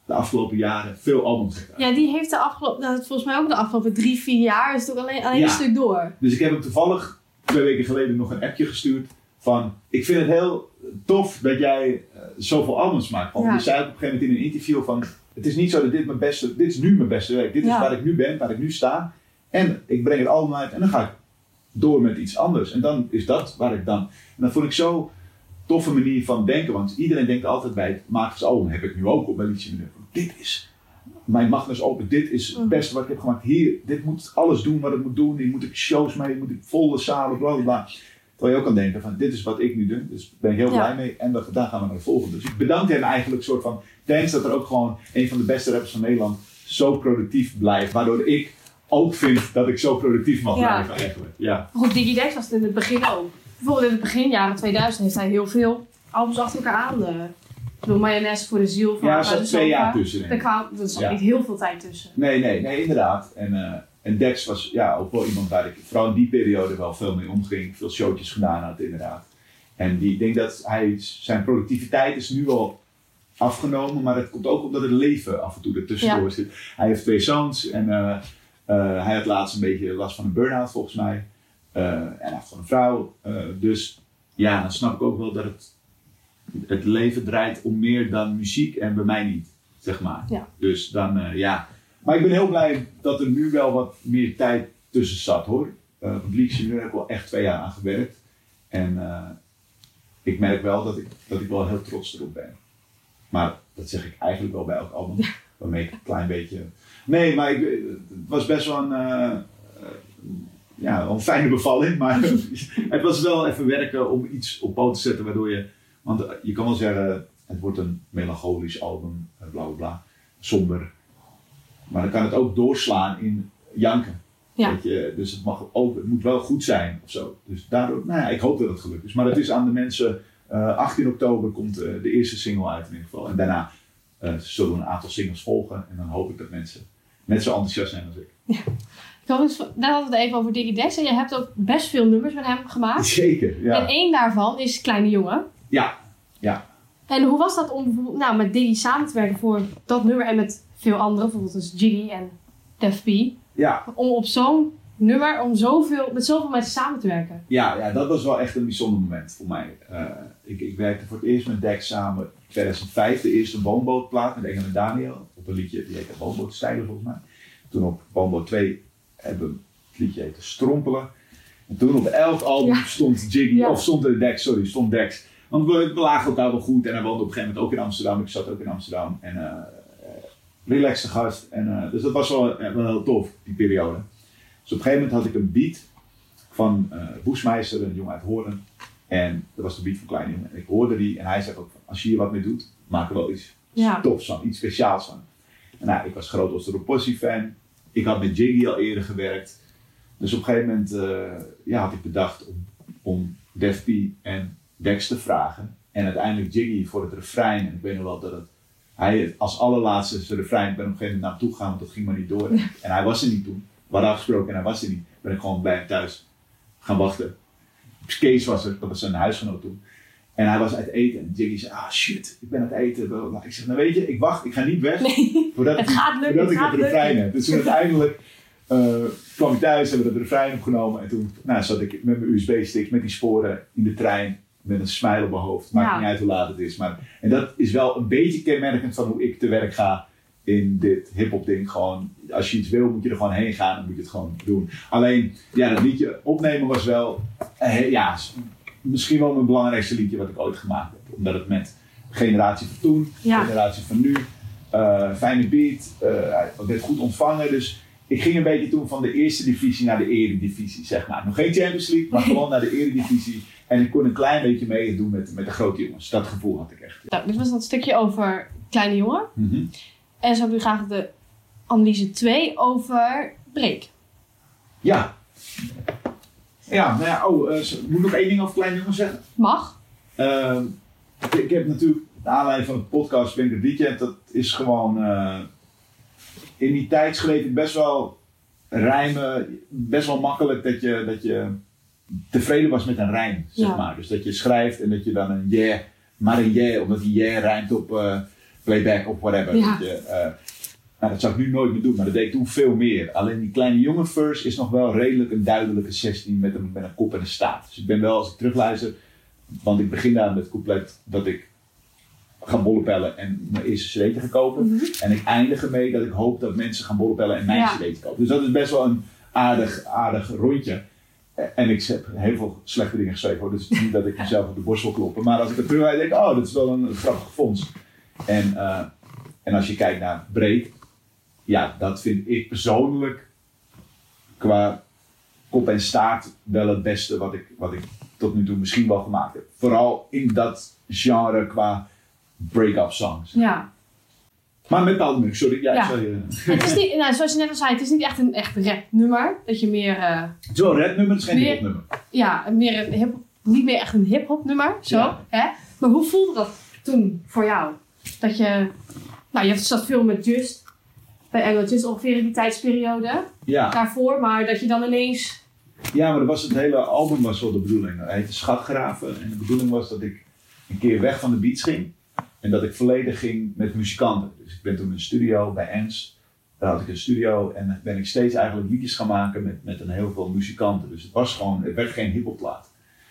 de afgelopen jaren veel albums gedaan. Ja, die heeft de afgelopen, nou, volgens mij ook de afgelopen drie, vier jaar is het ook alleen, alleen Ja. een stuk door. Dus ik heb hem toevallig twee weken geleden nog een appje gestuurd van, ik vind het heel tof dat jij uh, zoveel albums maakt. Want Ja. je zei op een gegeven moment in een interview van, het is niet zo dat dit mijn beste, dit is nu mijn beste werk. Dit is Ja. waar ik nu ben, waar ik nu sta. En ik breng het album uit en dan ga ik door met iets anders. En dan is dat waar ik dan, en dat vond ik zo toffe manier van denken. Want iedereen denkt altijd bij het maken van album, heb ik nu ook op mijn liedje. Dit is mijn Magnus Open, dit is het beste wat ik heb gemaakt. Hier, dit moet alles doen wat het moet doen. Hier moet ik shows mee, moet ik volle zalen, bla bla bla. Terwijl je ook kan denken van, dit is wat ik nu doe. Dus daar ben ik heel Ja. blij mee. En dan, daar gaan we naar de volgende. Dus ik bedank hem eigenlijk soort van, thanks dat er ook gewoon een van de beste rappers van Nederland zo productief blijft. Waardoor ik ook vind dat ik zo productief mag Ja. blijven eigenlijk. Ja. Maar goed, Diggy Dex was het in het begin ook. Bijvoorbeeld in het begin, jaren tweeduizend, heeft hij heel veel albums achter elkaar aan. Uh, ik bedoel, Mayonaise voor de ziel van Ja, er Uit zat de twee Sofa. jaar tussen. denk Daar ik. kwam, er zat Ja. niet heel veel tijd tussen. Nee, nee, nee, inderdaad. En, uh, en Dex was ja, ook wel iemand waar ik vooral in die periode wel veel mee omging. Veel showtjes gedaan had, inderdaad. En die, ik denk dat hij, zijn productiviteit is nu wel afgenomen, maar het komt ook omdat het leven af en toe ertussendoor Ja. zit. Hij heeft twee zoons en uh, uh, hij had laatst een beetje last van een burn-out volgens mij. Uh, en hij heeft gewoon een vrouw. Uh, dus ja, dan snap ik ook wel dat het, het leven draait om meer dan muziek en bij mij niet, zeg maar. Ja. Dus dan, uh, ja. Maar ik ben heel blij dat er nu wel wat meer tijd tussen zat, hoor. Uh, want Leaks, nu heb ik wel echt twee jaar aan gewerkt. En uh, ik merk wel dat ik, dat ik wel heel trots erop ben. Maar dat zeg ik eigenlijk wel bij elk album. Ja. Waarmee ik een klein beetje... Nee, maar ik, het was best wel een, uh, uh, ja, wel een fijne bevalling. Maar het was wel even werken om iets op poot te zetten waardoor je... Want uh, je kan wel zeggen, het wordt een melancholisch album, uh, bla bla bla, somber. Maar dan kan het ook doorslaan in janken. Ja. Weet je, dus het, mag ook, het moet wel goed zijn of zo. Dus daardoor, nou ja, ik hoop dat het gelukt is. Maar het is aan de mensen, uh, achttien oktober komt uh, de eerste single uit in ieder geval. En daarna uh, zullen we een aantal singles volgen. En dan hoop ik dat mensen net zo enthousiast zijn als ik. Ja. Ik hoop, daar hadden we het even over Diggy Dex. En je hebt ook best veel nummers met hem gemaakt. Zeker, ja. En één daarvan is Kleine Jongen. Ja, ja. En hoe was dat om nou, met Diggy samen te werken voor dat nummer en met veel anderen, bijvoorbeeld dus Jiggy en Def P? Ja. Om op zo'n nummer, om zoveel, met zoveel mensen samen te werken. Ja, ja, dat was wel echt een bijzonder moment voor mij. Uh, ik, ik werkte voor het eerst met Dex samen in tweeduizend vijf, de eerste Woonbootplaat met Engel en Daniel. Op een liedje, die heette Woonbootstijlen volgens mij. Toen op Woonboot twee hebben we het liedje heette Strompelen. En toen op elk album ja. stond Jiggy, ja. of stond er Dex, sorry, stond Dex. Want we, we lagen elkaar wel goed en hij woonde op een gegeven moment ook in Amsterdam. Ik zat ook in Amsterdam. En uh, relaxte gast. En, uh, dus dat was wel, uh, wel heel tof, die periode. Dus op een gegeven moment had ik een beat van uh, Woesmeister, een jongen uit Hoorn. En dat was de beat van Kleine Jongen. En ik hoorde die en hij zei ook, als je hier wat mee doet, maak er wel iets ja. tofs van, iets speciaals van. En nou, ik was groot Osteropossie fan. Ik had met Jiggy al eerder gewerkt. Dus op een gegeven moment uh, ja, had ik bedacht om, om Def P en Dex te vragen. En uiteindelijk Jiggy voor het refrein. En ik weet nog wel dat het, hij als allerlaatste zijn refrein, ik ben op een gegeven moment naar hem toe gegaan, want dat ging maar niet door. En, en hij was er niet toen. We hadden afgesproken en hij was er niet. Ben ik gewoon bij hem thuis gaan wachten. Kees was er, dat was zijn huisgenoot toen. En hij was uit eten. En Jiggy zei, ah shit, ik ben aan het eten. Ik zeg, nou weet je, ik wacht, ik ga niet weg. Nee, voordat het ik, gaat lukken, voordat het ik gaat het refrein lukken. heb. Dus toen uiteindelijk uh, kwam ik thuis, hebben we het refrein opgenomen. En toen nou, zat ik met mijn U S B-stick, met die sporen in de trein. Met een smile op mijn hoofd. Maakt ja. niet uit hoe laat het is. Maar, en dat is wel een beetje kenmerkend van hoe ik te werk ga in dit hip-hop ding. Gewoon, als je iets wil, moet je er gewoon heen gaan en moet je het gewoon doen. Alleen, ja, dat liedje opnemen was wel, uh, ja, misschien wel mijn belangrijkste liedje wat ik ooit gemaakt heb. Omdat het met generatie van toen, ja. generatie van nu, uh, fijne beat, uh, het werd goed ontvangen. Dus ik ging een beetje toen van de eerste divisie naar de eredivisie, zeg maar. Nog geen Champions League, maar gewoon naar de eredivisie. En ik kon een klein beetje meedoen met, met de grote jongens. Dat gevoel had ik echt. Ja. Nou, dit was dat stukje over Kleine Jongen. Mm-hmm. En zou ik nu graag de analyse twee over Breek. Ja. Ja, nou ja, oh, uh, moet ik nog één ding over Kleine Jongen zeggen? Mag. Uh, ik, ik heb natuurlijk, de aanleiding van de podcast Winter Weekend, dat is gewoon, uh, in die tijd schreef ik best wel rijmen, best wel makkelijk dat je, dat je tevreden was met een rijm, zeg ja. maar. Dus dat je schrijft en dat je dan een yeah, maar een yeah, omdat die yeah rijmt op, uh, playback of whatever. Ja. Weet je, uh, nou, dat zou ik nu nooit meer doen, maar dat deed ik toen veel meer. Alleen die kleine jongen verse is nog wel redelijk een duidelijke zestien met een, met een kop en een staart. Dus ik ben wel, als ik terugluister, want ik begin daar met het couplet dat ik ga bollepellen en mijn eerste cd te gaan kopen. Mm-hmm. En ik eindig ermee dat ik hoop dat mensen gaan bollepellen en mijn Ja. cd te kopen. Dus dat is best wel een aardig, aardig rondje. En ik heb heel veel slechte dingen geschreven hoor, dus het is niet dat ik mezelf op de borst wil kloppen. Maar als ik er terug uit denk, oh, dat is wel een, een grappig fonds. En, uh, en als je kijkt naar breed, ja, dat vind ik persoonlijk qua kop en staart wel het beste wat ik, wat ik tot nu toe misschien wel gemaakt heb. Vooral in dat genre qua break-up songs. Ja. Maar met Paul de Munnik, sorry. Ja, Ja. sorry. Het is niet, nou, zoals je net al zei, het is niet echt een echt rap nummer. Dat je meer, uh, Het is wel een rapnummer, het is geen Meer- hip-hop nummer. ja, meer een hip, niet meer echt een hip-hop nummer. Zo, Ja. hè? Maar hoe voelde dat toen voor jou? Dat je, nou, je zat veel met Just. Bij Engel Just ongeveer in die tijdsperiode. Ja. Daarvoor, maar dat je dan ineens. ja, maar dat was het hele album was wel de bedoeling. Hij heette Schatgraven en de bedoeling was dat ik een keer weg van de beats ging. En dat ik volledig ging met muzikanten. Dus ik ben toen in een studio bij Ens. Daar had ik een studio en ben ik steeds eigenlijk liedjes gaan maken met, met een heel veel muzikanten. Dus het was gewoon, het werd geen hiphopplaat.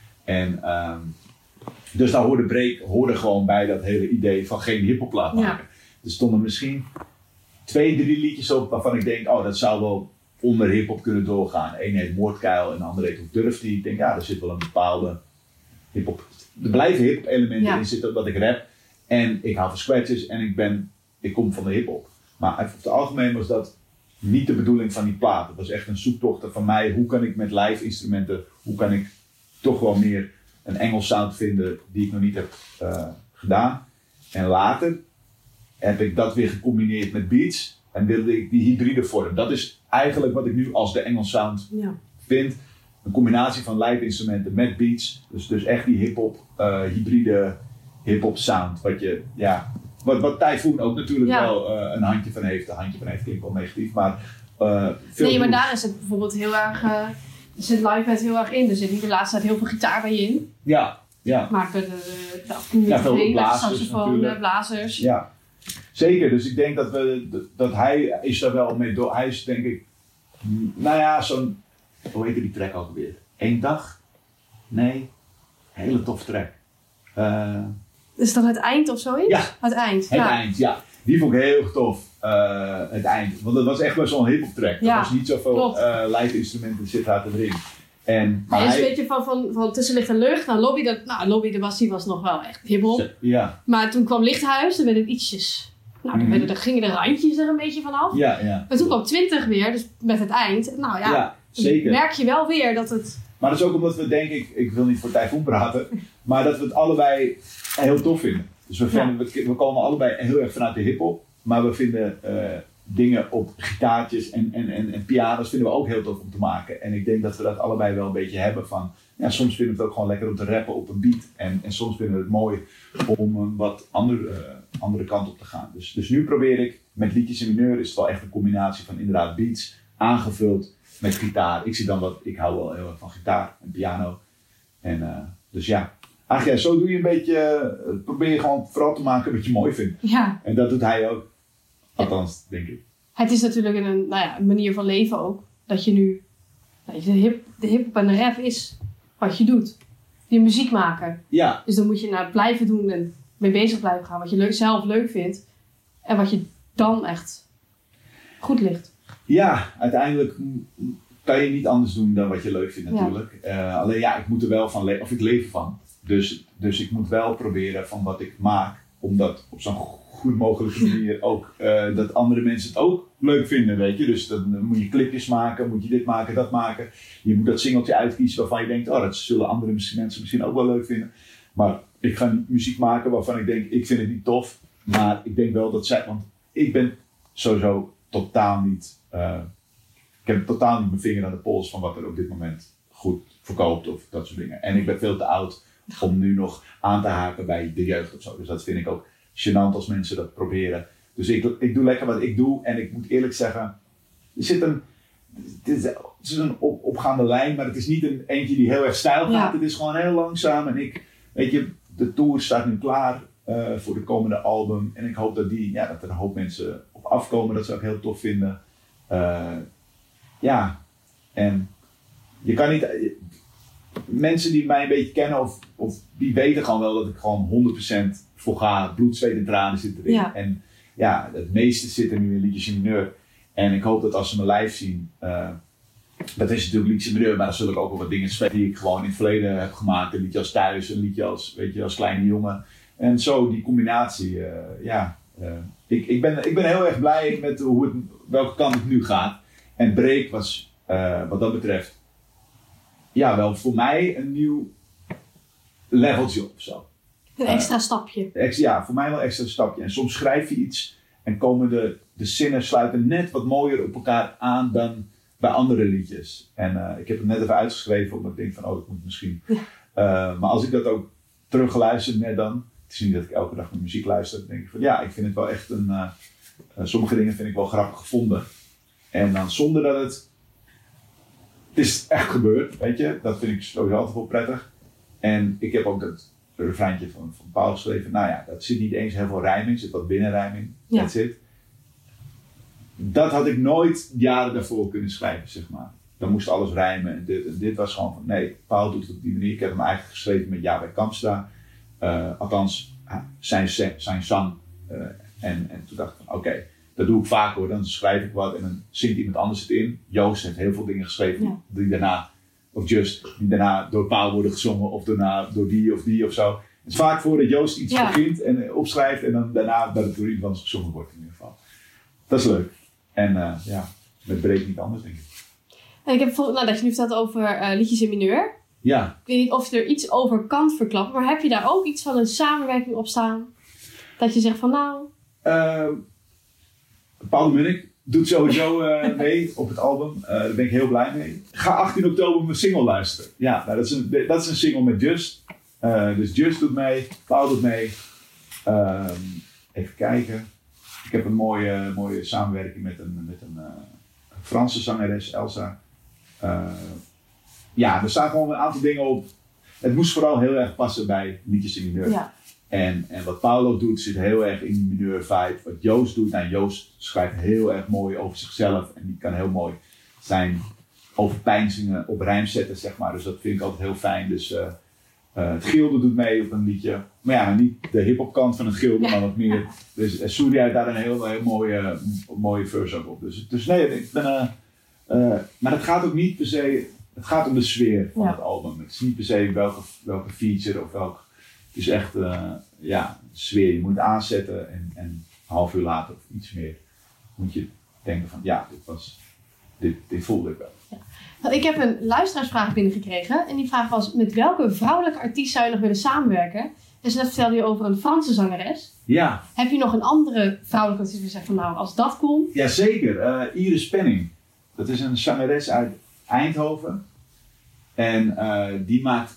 En um, dus daar hoorde Break hoorde gewoon bij dat hele idee van geen hiphopplaat maken. Ja. Er stonden misschien twee, drie liedjes op waarvan ik denk, oh dat zou wel onder hiphop kunnen doorgaan. Eén heet Moordkuil en de andere heet Hoe Durft Die. Ik denk, ja, er zit wel een bepaalde hiphop. Er blijven hiphop elementen Ja. in zitten omdat ik rap. En ik hou van scratches en ik, ben, ik kom van de hiphop. Maar over het algemeen was dat niet de bedoeling van die plaat. Het was echt een zoektocht van mij. Hoe kan ik met live instrumenten, hoe kan ik toch wel meer een Engels sound vinden die ik nog niet heb uh, gedaan. En later heb ik dat weer gecombineerd met beats en wilde ik die hybride vorm. Dat is eigenlijk wat ik nu als de Engels sound Ja. vind. Een combinatie van live instrumenten met beats. Dus, dus echt die hip-hop, uh, hybride hip-hop sound. Wat je, ja, wat, wat Typhoon ook natuurlijk Ja. wel uh, een handje van heeft. Een handje van heeft klinkt wel negatief, maar uh, veel Nee, maar blues. daar is het bijvoorbeeld heel erg. Uh, er zit live band heel erg in. Er zit niet de laatste tijd heel veel gitaar bij je in. Ja, ja. Maar de, de, de, de, Ja, veel de blazers saxofoon, natuurlijk. de blazers. Ja, zeker. Dus ik denk dat, we, dat hij is daar wel mee door. Hij is denk ik, nou ja, zo'n, hoe heette die track ook alweer? Eén dag? Nee, hele tof track. Uh, Is dat het eind of zoiets? Ja. Het eind. het ja. eind, ja. Die vond ik heel tof. Uh, het eind. Want dat was echt wel zo'n hip-hop track. Ja, Er was niet zoveel klopt. uh, live instrumenten zitten erin. En, maar Hij is hij, een beetje van, van, van tussen licht en lucht. Nou, Lobby, dat, nou, Lobby de Bassie was nog wel echt hiphop. Ja, Maar toen kwam Lichthuis, dan werd het ietsjes. Nou, dan, Mhm. werden, dan gingen de randjes er een beetje vanaf. ja, ja. Maar toen kwam twintig weer, dus met het eind. Nou ja, Ja, dan zeker. merk je wel weer dat het. Maar dat is ook omdat we denk ik, ik wil niet voor Typhoon praten, maar dat we het allebei heel tof vinden. Dus we, vinden, we, we komen allebei heel erg vanuit de hiphop, maar we vinden uh, dingen op gitaartjes en, en, en, en piano's vinden we ook heel tof om te maken. En ik denk dat we dat allebei wel een beetje hebben van, ja, soms vinden we het ook gewoon lekker om te rappen op een beat. En, en soms vinden we het mooi om een wat andere, uh, andere kant op te gaan. Dus, dus nu probeer ik, met liedjes in mineur is het wel echt een combinatie van inderdaad beats, aangevuld met gitaar. Ik zie dan wat, ik hou wel heel erg van gitaar en piano. En uh, dus ja, eigenlijk ja, zo doe je een beetje, uh, probeer je gewoon vooral te maken wat je mooi vindt. Ja, En dat doet hij ook. Althans, denk ik. het is natuurlijk een, nou ja, een manier van leven ook. Dat je nu. Nou, de hip, de hip en de rap is wat je doet. Je muziek maken. Ja, Dus dan moet je naar blijven doen en mee bezig blijven gaan. Wat je leuk, zelf leuk vindt. En wat je dan echt goed ligt. ja, uiteindelijk mm, kan je niet anders doen dan wat je leuk vindt natuurlijk. Uh, alleen ja, ik moet er wel van leven, of ik leef ervan. Dus, dus ik moet wel proberen van wat ik maak, om dat op zo'n goed mogelijke manier ook, uh, dat andere mensen het ook leuk vinden, weet je. Dus dan uh, moet je clipjes maken, moet je dit maken, dat maken. Je moet dat singeltje uitkiezen waarvan je denkt, oh dat zullen andere mensen misschien ook wel leuk vinden. Maar ik ga niet muziek maken waarvan ik denk, ik vind het niet tof. Maar ik denk wel dat zij, want ik ben sowieso totaal niet, uh, ik heb totaal niet mijn vinger aan de pols van wat er op dit moment goed verkoopt of dat soort dingen. En ik ben veel te oud om nu nog aan te haken bij de jeugd of zo. Dus dat vind ik ook gênant als mensen dat proberen. Dus ik, ik doe lekker wat ik doe en ik moet eerlijk zeggen, er zit een, het is, het is een op, opgaande lijn, maar het is niet een eentje die heel erg stijl gaat. Ja. Het is gewoon heel langzaam en ik, weet je, de tour staat nu klaar. uh, voor de komende album. En ik hoop dat, die, ja, dat er een hoop mensen op afkomen. Dat ze ook heel tof vinden. Uh, ja, en je kan niet... Mensen die mij een beetje kennen of, of die weten gewoon wel dat ik gewoon honderd procent voor ga. Bloed, zweet en tranen zit erin. Ja. En ja, het meeste zit er nu in liedjes in mineur. En ik hoop dat als ze me live zien... Uh, dat is natuurlijk liedjes in mineur, maar dan zul ik ook wel wat dingen spelen die ik gewoon in het verleden heb gemaakt. Een liedje als Thuis, een liedje als, weet je, als Kleine Jongen. En zo die combinatie, uh, ja. Uh, ik, ik, ben, ik ben heel erg blij met hoe het, welke kant het nu gaat. En Break was, uh, wat dat betreft, ja, wel voor mij een nieuw leveltje of zo. Een extra uh, stapje. Ex, ja, voor mij wel een extra stapje. En soms schrijf je iets en komen de, de zinnen sluiten net wat mooier op elkaar aan dan bij andere liedjes. En uh, ik heb het net even uitgeschreven omdat ik denk van, oh, dat moet misschien. Ja. Uh, maar als ik dat ook teruggeluisterd net dan, het is niet dat ik elke dag naar muziek luister, dan denk ik van, ja, ik vind het wel echt een, uh, uh, sommige dingen vind ik wel grappig gevonden. En dan zonder dat het, het is echt gebeurd, weet je, dat vind ik sowieso altijd wel prettig. En ik heb ook dat refreintje van, van Paul geschreven, nou ja, dat zit niet eens heel veel rijming, zit wat binnenrijming, ja. That's it. Dat had ik nooit jaren daarvoor kunnen schrijven, zeg maar. Dan moest alles rijmen en dit, en dit was gewoon van, nee, Paul doet het op die manier. Ik heb hem eigenlijk geschreven met Jabek Kamstra. Uh, althans, zijn, zijn zang. Uh, en, en toen dacht ik van, oké, okay, dat doe ik vaak hoor. Dan schrijf ik wat en dan zingt iemand anders het in. Joost heeft heel veel dingen geschreven ja. die daarna, of Just, die daarna door Paul worden gezongen of daarna door die of die of zo. Het is vaak voor dat Joost iets ja. begint en uh, opschrijft en dan daarna dat het door iemand anders gezongen wordt in ieder geval. Dat is leuk. En uh, ja, met Break niet anders, denk ik. En ik heb nou, dat je nu vertelt over uh, liedjes in mineur. Ja. Ik weet niet of je er iets over kan verklappen, maar heb je daar ook iets van een samenwerking op staan? Dat je zegt van nou... Uh, Paul de Munnik doet sowieso uh, mee op het album. Uh, daar ben ik heel blij mee. Ga achttien oktober mijn single luisteren. Ja, nou, dat, is een, dat is een single met Just. Uh, dus Just doet mee, Paul doet mee. Uh, even kijken. Ik heb een mooie, mooie samenwerking met een, met een uh, Franse zangeres, Elsa. Uh, ja, er staan gewoon een aantal dingen op. Het moest vooral heel erg passen bij liedjes in mineur. Ja. En, en wat Paolo doet zit heel erg in die mineur vibe. Wat Joost doet, nou Joost schrijft heel erg mooi over zichzelf. En die kan heel mooi zijn overpeinzingen op rijm zetten, zeg maar. Dus dat vind ik altijd heel fijn. Dus... Uh, Uh, het Gilde doet mee op een liedje. Maar ja, niet de hip-hop kant van het Gilde, ja. maar wat meer. Dus uh, Surya heeft daar een heel, heel mooie, mooie verse ook op. Dus, dus nee, ik ben. Uh, uh, maar het gaat ook niet per se. Het gaat om de sfeer van ja. het album. Het is niet per se welke, welke feature of welk. Het is echt. Uh, ja, sfeer. Je moet het aanzetten en, en een half uur later of iets meer. Moet je denken van ja, dit was. Dit, dit voelde ik wel. Ja. Ik heb een luisteraarsvraag binnengekregen. En die vraag was, met welke vrouwelijke artiest zou je nog willen samenwerken? Dus dat vertelde je over een Franse zangeres. Ja. Heb je nog een andere vrouwelijke artiest die zegt van nou, als dat kon? Jazeker, uh, Iris Penning. Dat is een zangeres uit Eindhoven. En uh, die maakt...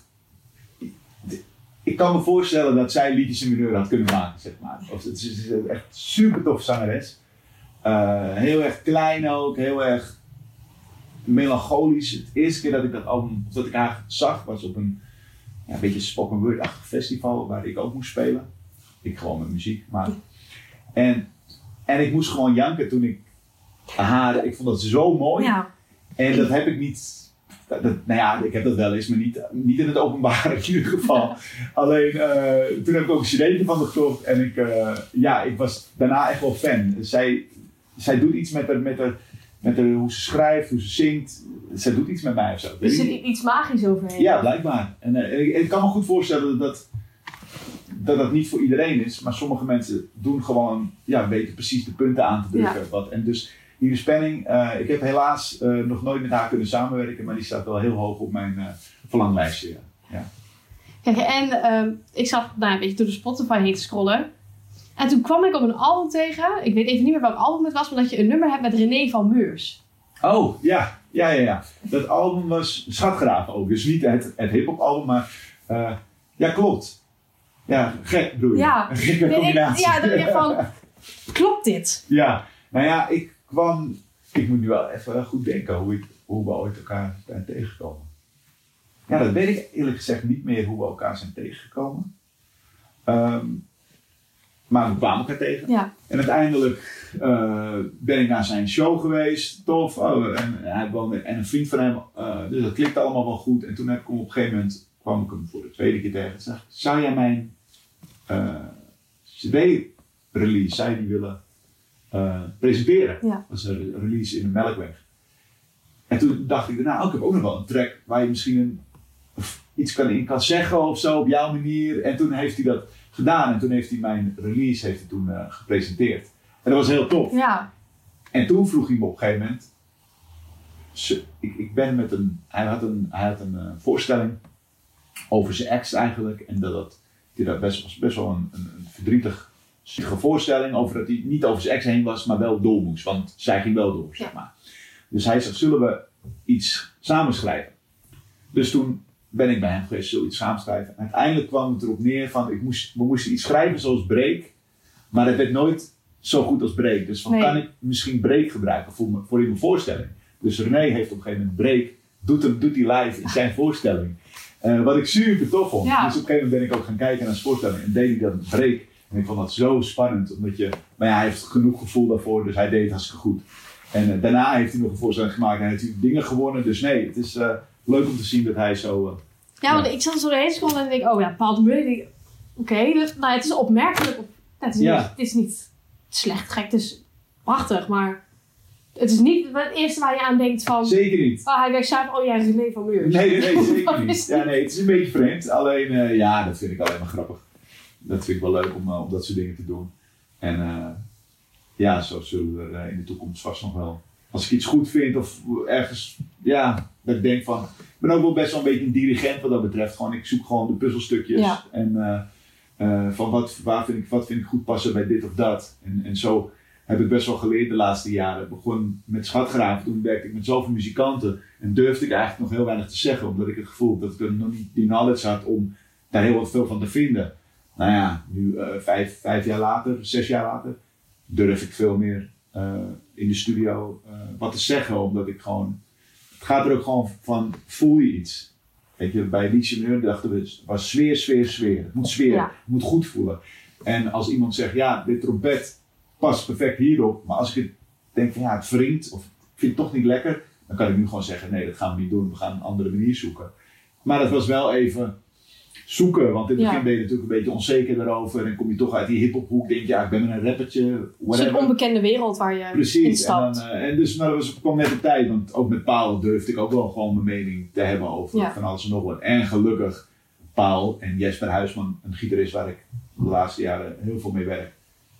Ik kan me voorstellen dat zij liedjes in mineur had kunnen maken, zeg maar. Of, het is echt super tof zangeres. Uh, heel erg klein ook, heel erg... melancholisch. Het eerste keer dat ik dat album, dat ik haar zag, was op een, ja, een beetje spoken word-achtig festival waar ik ook moest spelen. Ik gewoon met muziek, maar. En, en ik moest gewoon janken toen ik haar, ik vond dat zo mooi. Ja. En dat heb ik niet, dat, nou ja, ik heb dat wel eens, maar niet, niet in het openbaar in ieder geval. Alleen, uh, toen heb ik ook een cd'tje van haar gekocht en ik, uh, ja, ik was daarna echt wel fan. Zij, zij doet iets met haar, met haar Met de, hoe ze schrijft, hoe ze zingt. Ze doet iets met mij of zo. Er zit iets magisch overheen. Ja, blijkbaar. En uh, ik, ik kan me goed voorstellen dat dat, dat dat niet voor iedereen is. Maar sommige mensen doen gewoon, ja, weten precies de punten aan te drukken. Ja. Wat. En dus Iris Penning, uh, ik heb helaas uh, nog nooit met haar kunnen samenwerken. Maar die staat wel heel hoog op mijn uh, verlanglijstje. Ja. Ja. Kijk, en uh, ik zat nou, een beetje door de Spotify heen te scrollen. En toen kwam ik op een album tegen. Ik weet even niet meer welk album het was. Maar dat je een nummer hebt met René van Meurs. Oh, ja. Ja, ja, ja. Dat album was Schatgraven ook. Dus niet het, het hip-hop album, maar... Uh, ja, klopt. Ja, gek bedoel je. Ja. Een gekke nee, combinatie. Ik, ja, dat je van... Klopt dit? Ja. Nou ja, ik kwam... Ik moet nu wel even goed denken hoe, ik, hoe we ooit elkaar zijn tegengekomen. Ja, dat weet ik eerlijk gezegd niet meer hoe we elkaar zijn tegengekomen. Um, maar we kwamen elkaar tegen. Ja. En uiteindelijk uh, ben ik naar zijn show geweest, tof. Oh, en, hij woonde, en een vriend van hem, uh, dus dat klikte allemaal wel goed. En toen heb ik hem op een gegeven moment, kwam ik hem voor de tweede keer tegen. En zei, zou jij mijn uh, C D-release, zou je die willen uh, presenteren? Ja. Dat was een release in de Melkweg. En toen dacht ik daarna, oh, ik heb ook nog wel een track waar je misschien een, iets kan, in kan zeggen of zo op jouw manier. En toen heeft hij dat gedaan en toen heeft hij mijn release heeft hij toen, uh, gepresenteerd. En dat was heel tof. Ja. En toen vroeg hij me op een gegeven moment, ik, ik ben met een, hij had een, hij had een uh, voorstelling over zijn ex eigenlijk. En dat, dat, dat best, was best wel een, een, een verdrietige voorstelling over dat hij niet over zijn ex heen was, maar wel door moest. Want zij ging wel door, zeg maar. Dus hij zegt, zullen we iets samenschrijven? Dus toen ben ik bij hem geweest, zullen we iets samenschrijven? En uiteindelijk kwam het erop neer van, ik moest, we moesten iets schrijven zoals Break, maar het werd nooit zo goed als Break. Dus van, nee. kan ik misschien Break gebruiken voor, me, voor in mijn voorstelling? Dus René heeft op een gegeven moment Break, doet hem doet hij live in zijn voorstelling. Uh, wat ik super tof vond. Ja. Dus op een gegeven moment ben ik ook gaan kijken naar zijn voorstelling en deed hij dat Break. En ik vond dat zo spannend, omdat je, maar ja, hij heeft genoeg gevoel daarvoor, dus hij deed het hartstikke goed. En uh, daarna heeft hij nog een voorstelling gemaakt en heeft hij dingen gewonnen. Dus nee, het is uh, leuk om te zien dat hij zo... Uh, ja, want ja. ik zat er zo doorheen scrollen en denk, oh ja, Paul de Meulen. Oké, okay, dus, nou, het is opmerkelijk. Op, nou, het, is ja. niet, het is niet slecht gek, het is prachtig, maar het is niet het eerste waar je aan denkt van... Zeker niet. Oh, hij werkt samen, oh ja, René van Meurs. Nee, nee, nee, zeker niet. Ja, nee, het is een beetje vreemd. Alleen, uh, ja, dat vind ik alleen maar grappig. Dat vind ik wel leuk om, uh, om dat soort dingen te doen. En uh, ja, zo zullen we er uh, in de toekomst vast nog wel... Als ik iets goed vind of ergens, ja, dat ik denk van... Ik ben ook wel best wel een beetje een dirigent wat dat betreft. Gewoon, ik zoek gewoon de puzzelstukjes. Ja. En uh, uh, van wat, waar vind ik, wat vind ik goed passen bij dit of dat. En, en zo heb ik best wel geleerd de laatste jaren. Ik begon met Schatgraven, toen werkte ik met zoveel muzikanten. En durfde ik eigenlijk nog heel weinig te zeggen. Omdat ik het gevoel dat ik er nog niet die knowledge had om daar heel wat veel van te vinden. Nou ja, nu uh, vijf, vijf jaar later, zes jaar later, durf ik veel meer uh, in de studio uh, wat te zeggen. Omdat ik gewoon, het gaat er ook gewoon van, voel je iets? Weet je, bij Liedje Mineur dachten we, het was sfeer, sfeer, sfeer. Het moet sfeer, ja. het moet goed voelen. En als iemand zegt, ja, dit trompet past perfect hierop. Maar als ik het denk van, ja, het wringt of ik vind het toch niet lekker. Dan kan ik nu gewoon zeggen, nee, dat gaan we niet doen. We gaan een andere manier zoeken. Maar dat was wel even zoeken. Want in het begin ja. ben je natuurlijk een beetje onzeker daarover. En kom je toch uit die hiphophoek. Denk je, ja, ik ben een rappertje. Het is een onbekende wereld waar je Precies. instapt. En, dan, uh, en dus, maar dat was, kwam net op tijd. Want ook met Paul durfde ik ook wel gewoon mijn mening te hebben over ja. van alles en nog wat. En gelukkig Paul en Jesper Huisman, een gitarist waar ik de laatste jaren heel veel mee werk,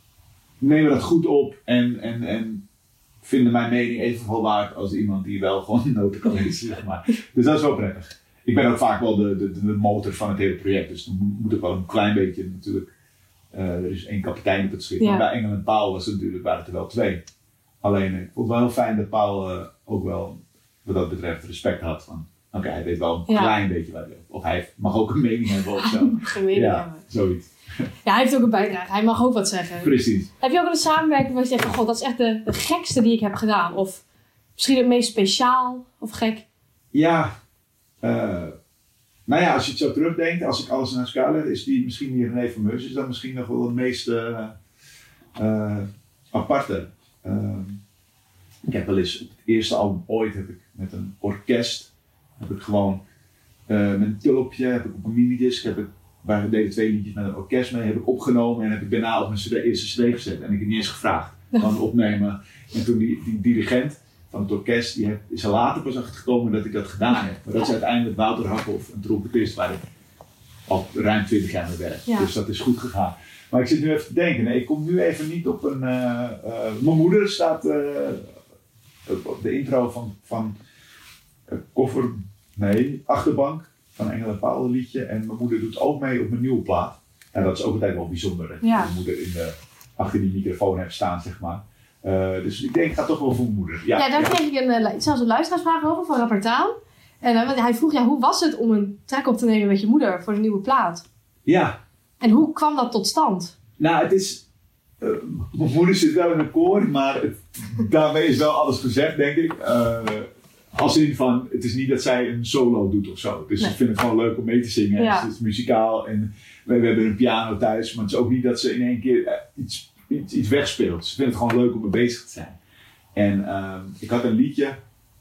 nemen dat goed op en, en, en vinden mijn mening evenveel waard als iemand die wel gewoon noten kan lezen, zeg maar. Dus dat is wel prettig. Ik ben ook vaak wel de, de, de motor van het hele project, dus dan moet ik wel een klein beetje natuurlijk. Uh, er is één kapitein op het schip, ja. Maar bij Engel en Paul was het natuurlijk, waren het er wel twee. Alleen ik vond het wel heel fijn dat Paul uh, ook wel wat dat betreft respect had van, oké, okay, hij weet wel een ja. klein beetje waar hij wil. Of hij mag ook een mening hebben of zo. Geen mening ja, hebben. Zoiets. Ja, hij heeft ook een bijdrage. Hij mag ook wat zeggen. Precies. Heb je ook een samenwerking waar je zegt van, god, dat is echt de, de gekste die ik heb gedaan? Of misschien het meest speciaal of gek? Ja, uh, nou ja, als je het zo terugdenkt, als ik alles naar elkaar leg, is die misschien die René van Meurs is dan misschien nog wel het meest uh, uh, aparte. Uh, ik heb wel eens op het eerste album ooit heb ik met een orkest, heb ik gewoon uh, met een tulpje, heb ik op een minidisc, heb ik, waar we deden twee liedjes met een orkest mee, heb ik opgenomen en heb ik daarna op mijn cd, eerste cd gezet. En ik heb niet eens gevraagd, gewoon opnemen. En toen die, die dirigent van het orkest, die heb, is er later pas achtergekomen dat ik dat gedaan heb. Maar dat is uiteindelijk Wouter Hakhoff, een trompetist waar ik al ruim twintig jaar mee werk. Ja. Dus dat is goed gegaan. Maar ik zit nu even te denken, nee, ik kom nu even niet op een... Uh, uh, mijn moeder staat uh, op de intro van, van uh, koffer, nee, achterbank van Engel en Paul liedje. En mijn moeder doet ook mee op mijn nieuwe plaat. En dat is ook altijd wel bijzonder. Dat ja. Mijn moeder in de, achter die microfoon heeft staan, zeg maar. Uh, dus ik denk, ik ga toch wel voor mijn moeder. Ja, ja daar ja. kreeg ik een, uh, zelfs een luisteraarsvraag over van Rappertaan. En uh, hij vroeg, ja, hoe was het om een track op te nemen met je moeder voor de nieuwe plaat? Ja. En hoe kwam dat tot stand? Nou, het is... Uh, mijn moeder zit wel in een koor, maar het, daarmee is wel alles gezegd, denk ik. Uh, Als in van, het is niet dat zij een solo doet of zo. Dus Nee. ik vind het gewoon leuk om mee te zingen. Ja. Dus het is muzikaal en we, we hebben een piano thuis. Maar het is ook niet dat ze in één keer uh, iets, iets, iets wegspeelt. Dus ik vind het gewoon leuk om mee bezig te zijn. En uh, ik had een liedje.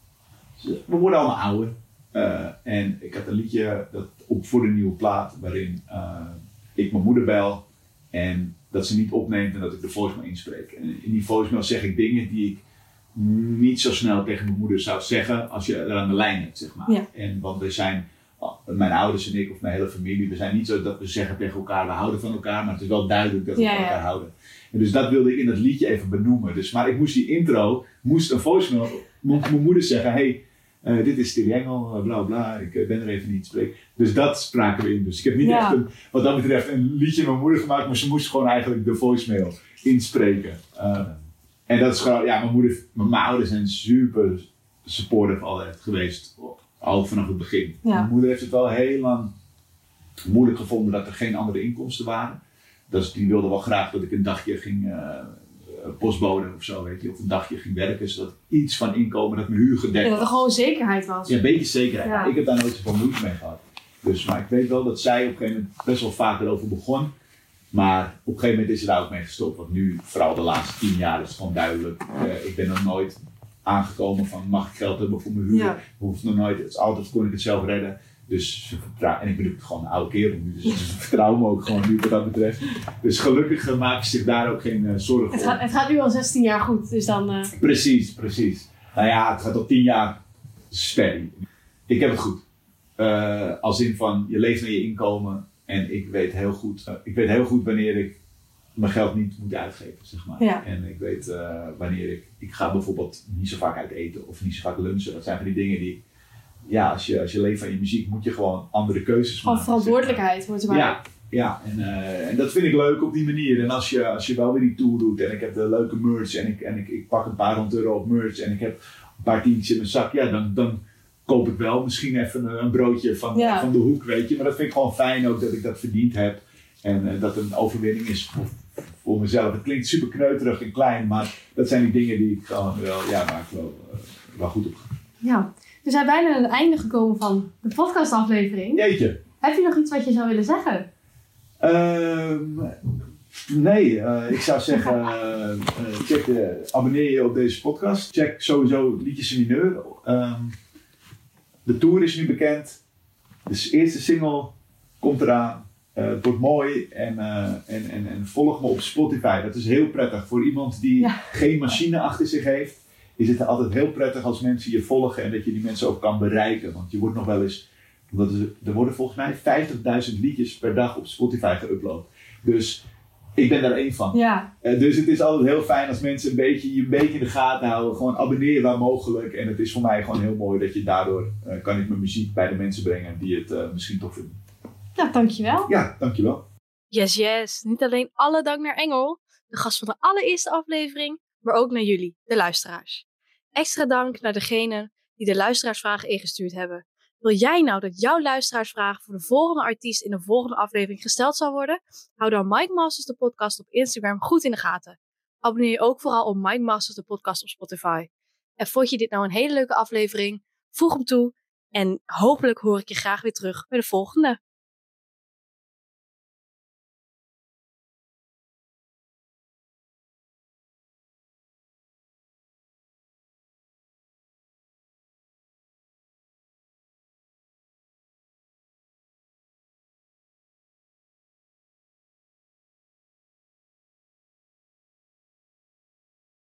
We worden allemaal ouder. Uh, en ik had een liedje dat op voor de nieuwe plaat. Waarin uh, ik mijn moeder bel. En dat ze niet opneemt en dat ik de voicemail inspreek. En in die voicemail zeg ik dingen die ik niet zo snel tegen mijn moeder zou zeggen als je er aan de lijn hebt, zeg maar. Ja. En want we zijn, mijn ouders en ik of mijn hele familie, we zijn niet zo dat we zeggen tegen elkaar, we houden van elkaar, maar het is wel duidelijk dat we Ja, van elkaar ja. houden. En dus dat wilde ik in dat liedje even benoemen. Dus, maar ik moest die intro, moest een voicemail, moest mijn moeder zeggen, hey, uh, dit is Tilly Engel, bla bla, ik uh, ben er even niet spreken. Dus dat spraken we in. Dus ik heb niet Ja. echt een, wat dat betreft een liedje met mijn moeder gemaakt, maar ze moest gewoon eigenlijk de voicemail inspreken. Uh, En dat is gewoon, ja, mijn moeder, mijn ouders zijn super supportive altijd geweest, al vanaf het begin. Ja. Mijn moeder heeft het wel heel lang moeilijk gevonden dat er geen andere inkomsten waren. Dus die wilde wel graag dat ik een dagje ging uh, postbode of zo, weet je, of een dagje ging werken, zodat iets van inkomen, dat mijn huur gedekt En dat er was. gewoon zekerheid was. Ja, een beetje zekerheid. Ja. Ik heb daar nooit zoveel moeite mee gehad. Dus, maar ik weet wel dat zij op een gegeven moment best wel vaak erover begon. Maar op een gegeven moment is ze daar ook mee gestopt. Want nu, vooral de laatste tien jaar, is het gewoon duidelijk. Uh, ik ben nog nooit aangekomen van mag ik geld hebben voor mijn huur. Ja. Hoeft nog nooit. Het is altijd kon ik het zelf redden. Dus ze vertrouw, en ik ben ook gewoon een oude kerel nu. Dus ze vertrouwen me ook gewoon nu wat dat betreft. Dus gelukkig uh, maken ze zich daar ook geen uh, zorgen Het voor. gaat, het gaat nu al zestien jaar goed, dus dan... Uh... Precies, precies. Nou ja, het gaat al tien jaar steady. Ik heb het goed. Uh, als in van, je leeft naar je inkomen. En ik weet heel goed, uh, ik weet heel goed wanneer ik mijn geld niet moet uitgeven, zeg maar. Ja. En ik weet uh, wanneer ik, ik ga bijvoorbeeld niet zo vaak uit eten of niet zo vaak lunchen. Dat zijn van die dingen die, ja, als je, als je leeft van je muziek moet je gewoon andere keuzes Gewoon maken. verantwoordelijkheid hoort erbij. Ja, ja. En, uh, en dat vind ik leuk op die manier. En als je, als je wel weer die tour doet en ik heb de leuke merch en ik, en ik, ik pak een paar honderd euro op merch en ik heb een paar tientjes in mijn zak, ja, dan, dan koop ik wel misschien even een, een broodje van, Ja. van de hoek, weet je. Maar dat vind ik gewoon fijn ook dat ik dat verdiend heb. En uh, dat het een overwinning is voor, voor mezelf. Het klinkt super kneuterig en klein, maar dat zijn die dingen die ik gewoon wel, ja, waar ik wel, uh, wel goed op ga. Ja. We zijn bijna aan het einde gekomen van de podcastaflevering. Jeetje. Heb je nog iets wat je zou willen zeggen? Um, nee, uh, ik zou zeggen, uh, uh, check de, abonneer je op deze podcast. Check sowieso Liedjes in Mineur. Um, de tour is nu bekend. De eerste single komt eraan. Uh, het wordt mooi en, uh, en, en, en volg me op Spotify. Dat is heel prettig. Voor iemand die Ja. geen machine achter zich heeft, is het altijd heel prettig als mensen je volgen en dat je die mensen ook kan bereiken. Want je wordt nog wel eens, omdat er, er worden volgens mij vijftigduizend liedjes per dag op Spotify geüpload. Dus ik ben daar één van. Ja. Uh, dus het is altijd heel fijn als mensen een beetje, je een beetje in de gaten houden. Gewoon abonneer waar mogelijk. En het is voor mij gewoon heel mooi dat je daardoor uh, kan ik mijn muziek bij de mensen brengen die het uh, misschien toch vinden. Nou, dankjewel. Ja, dankjewel. Yes, yes. Niet alleen alle dank naar Engel, de gast van de allereerste aflevering, maar ook naar jullie, de luisteraars. Extra dank naar degenen die de luisteraarsvragen ingestuurd hebben. Wil jij nou dat jouw luisteraarsvraag voor de volgende artiest in de volgende aflevering gesteld zal worden? Hou dan Mike Masters de podcast op Instagram goed in de gaten. Abonneer je ook vooral op Mike Masters de podcast op Spotify. En vond je dit nou een hele leuke aflevering? Voeg hem toe en hopelijk hoor ik je graag weer terug bij de volgende.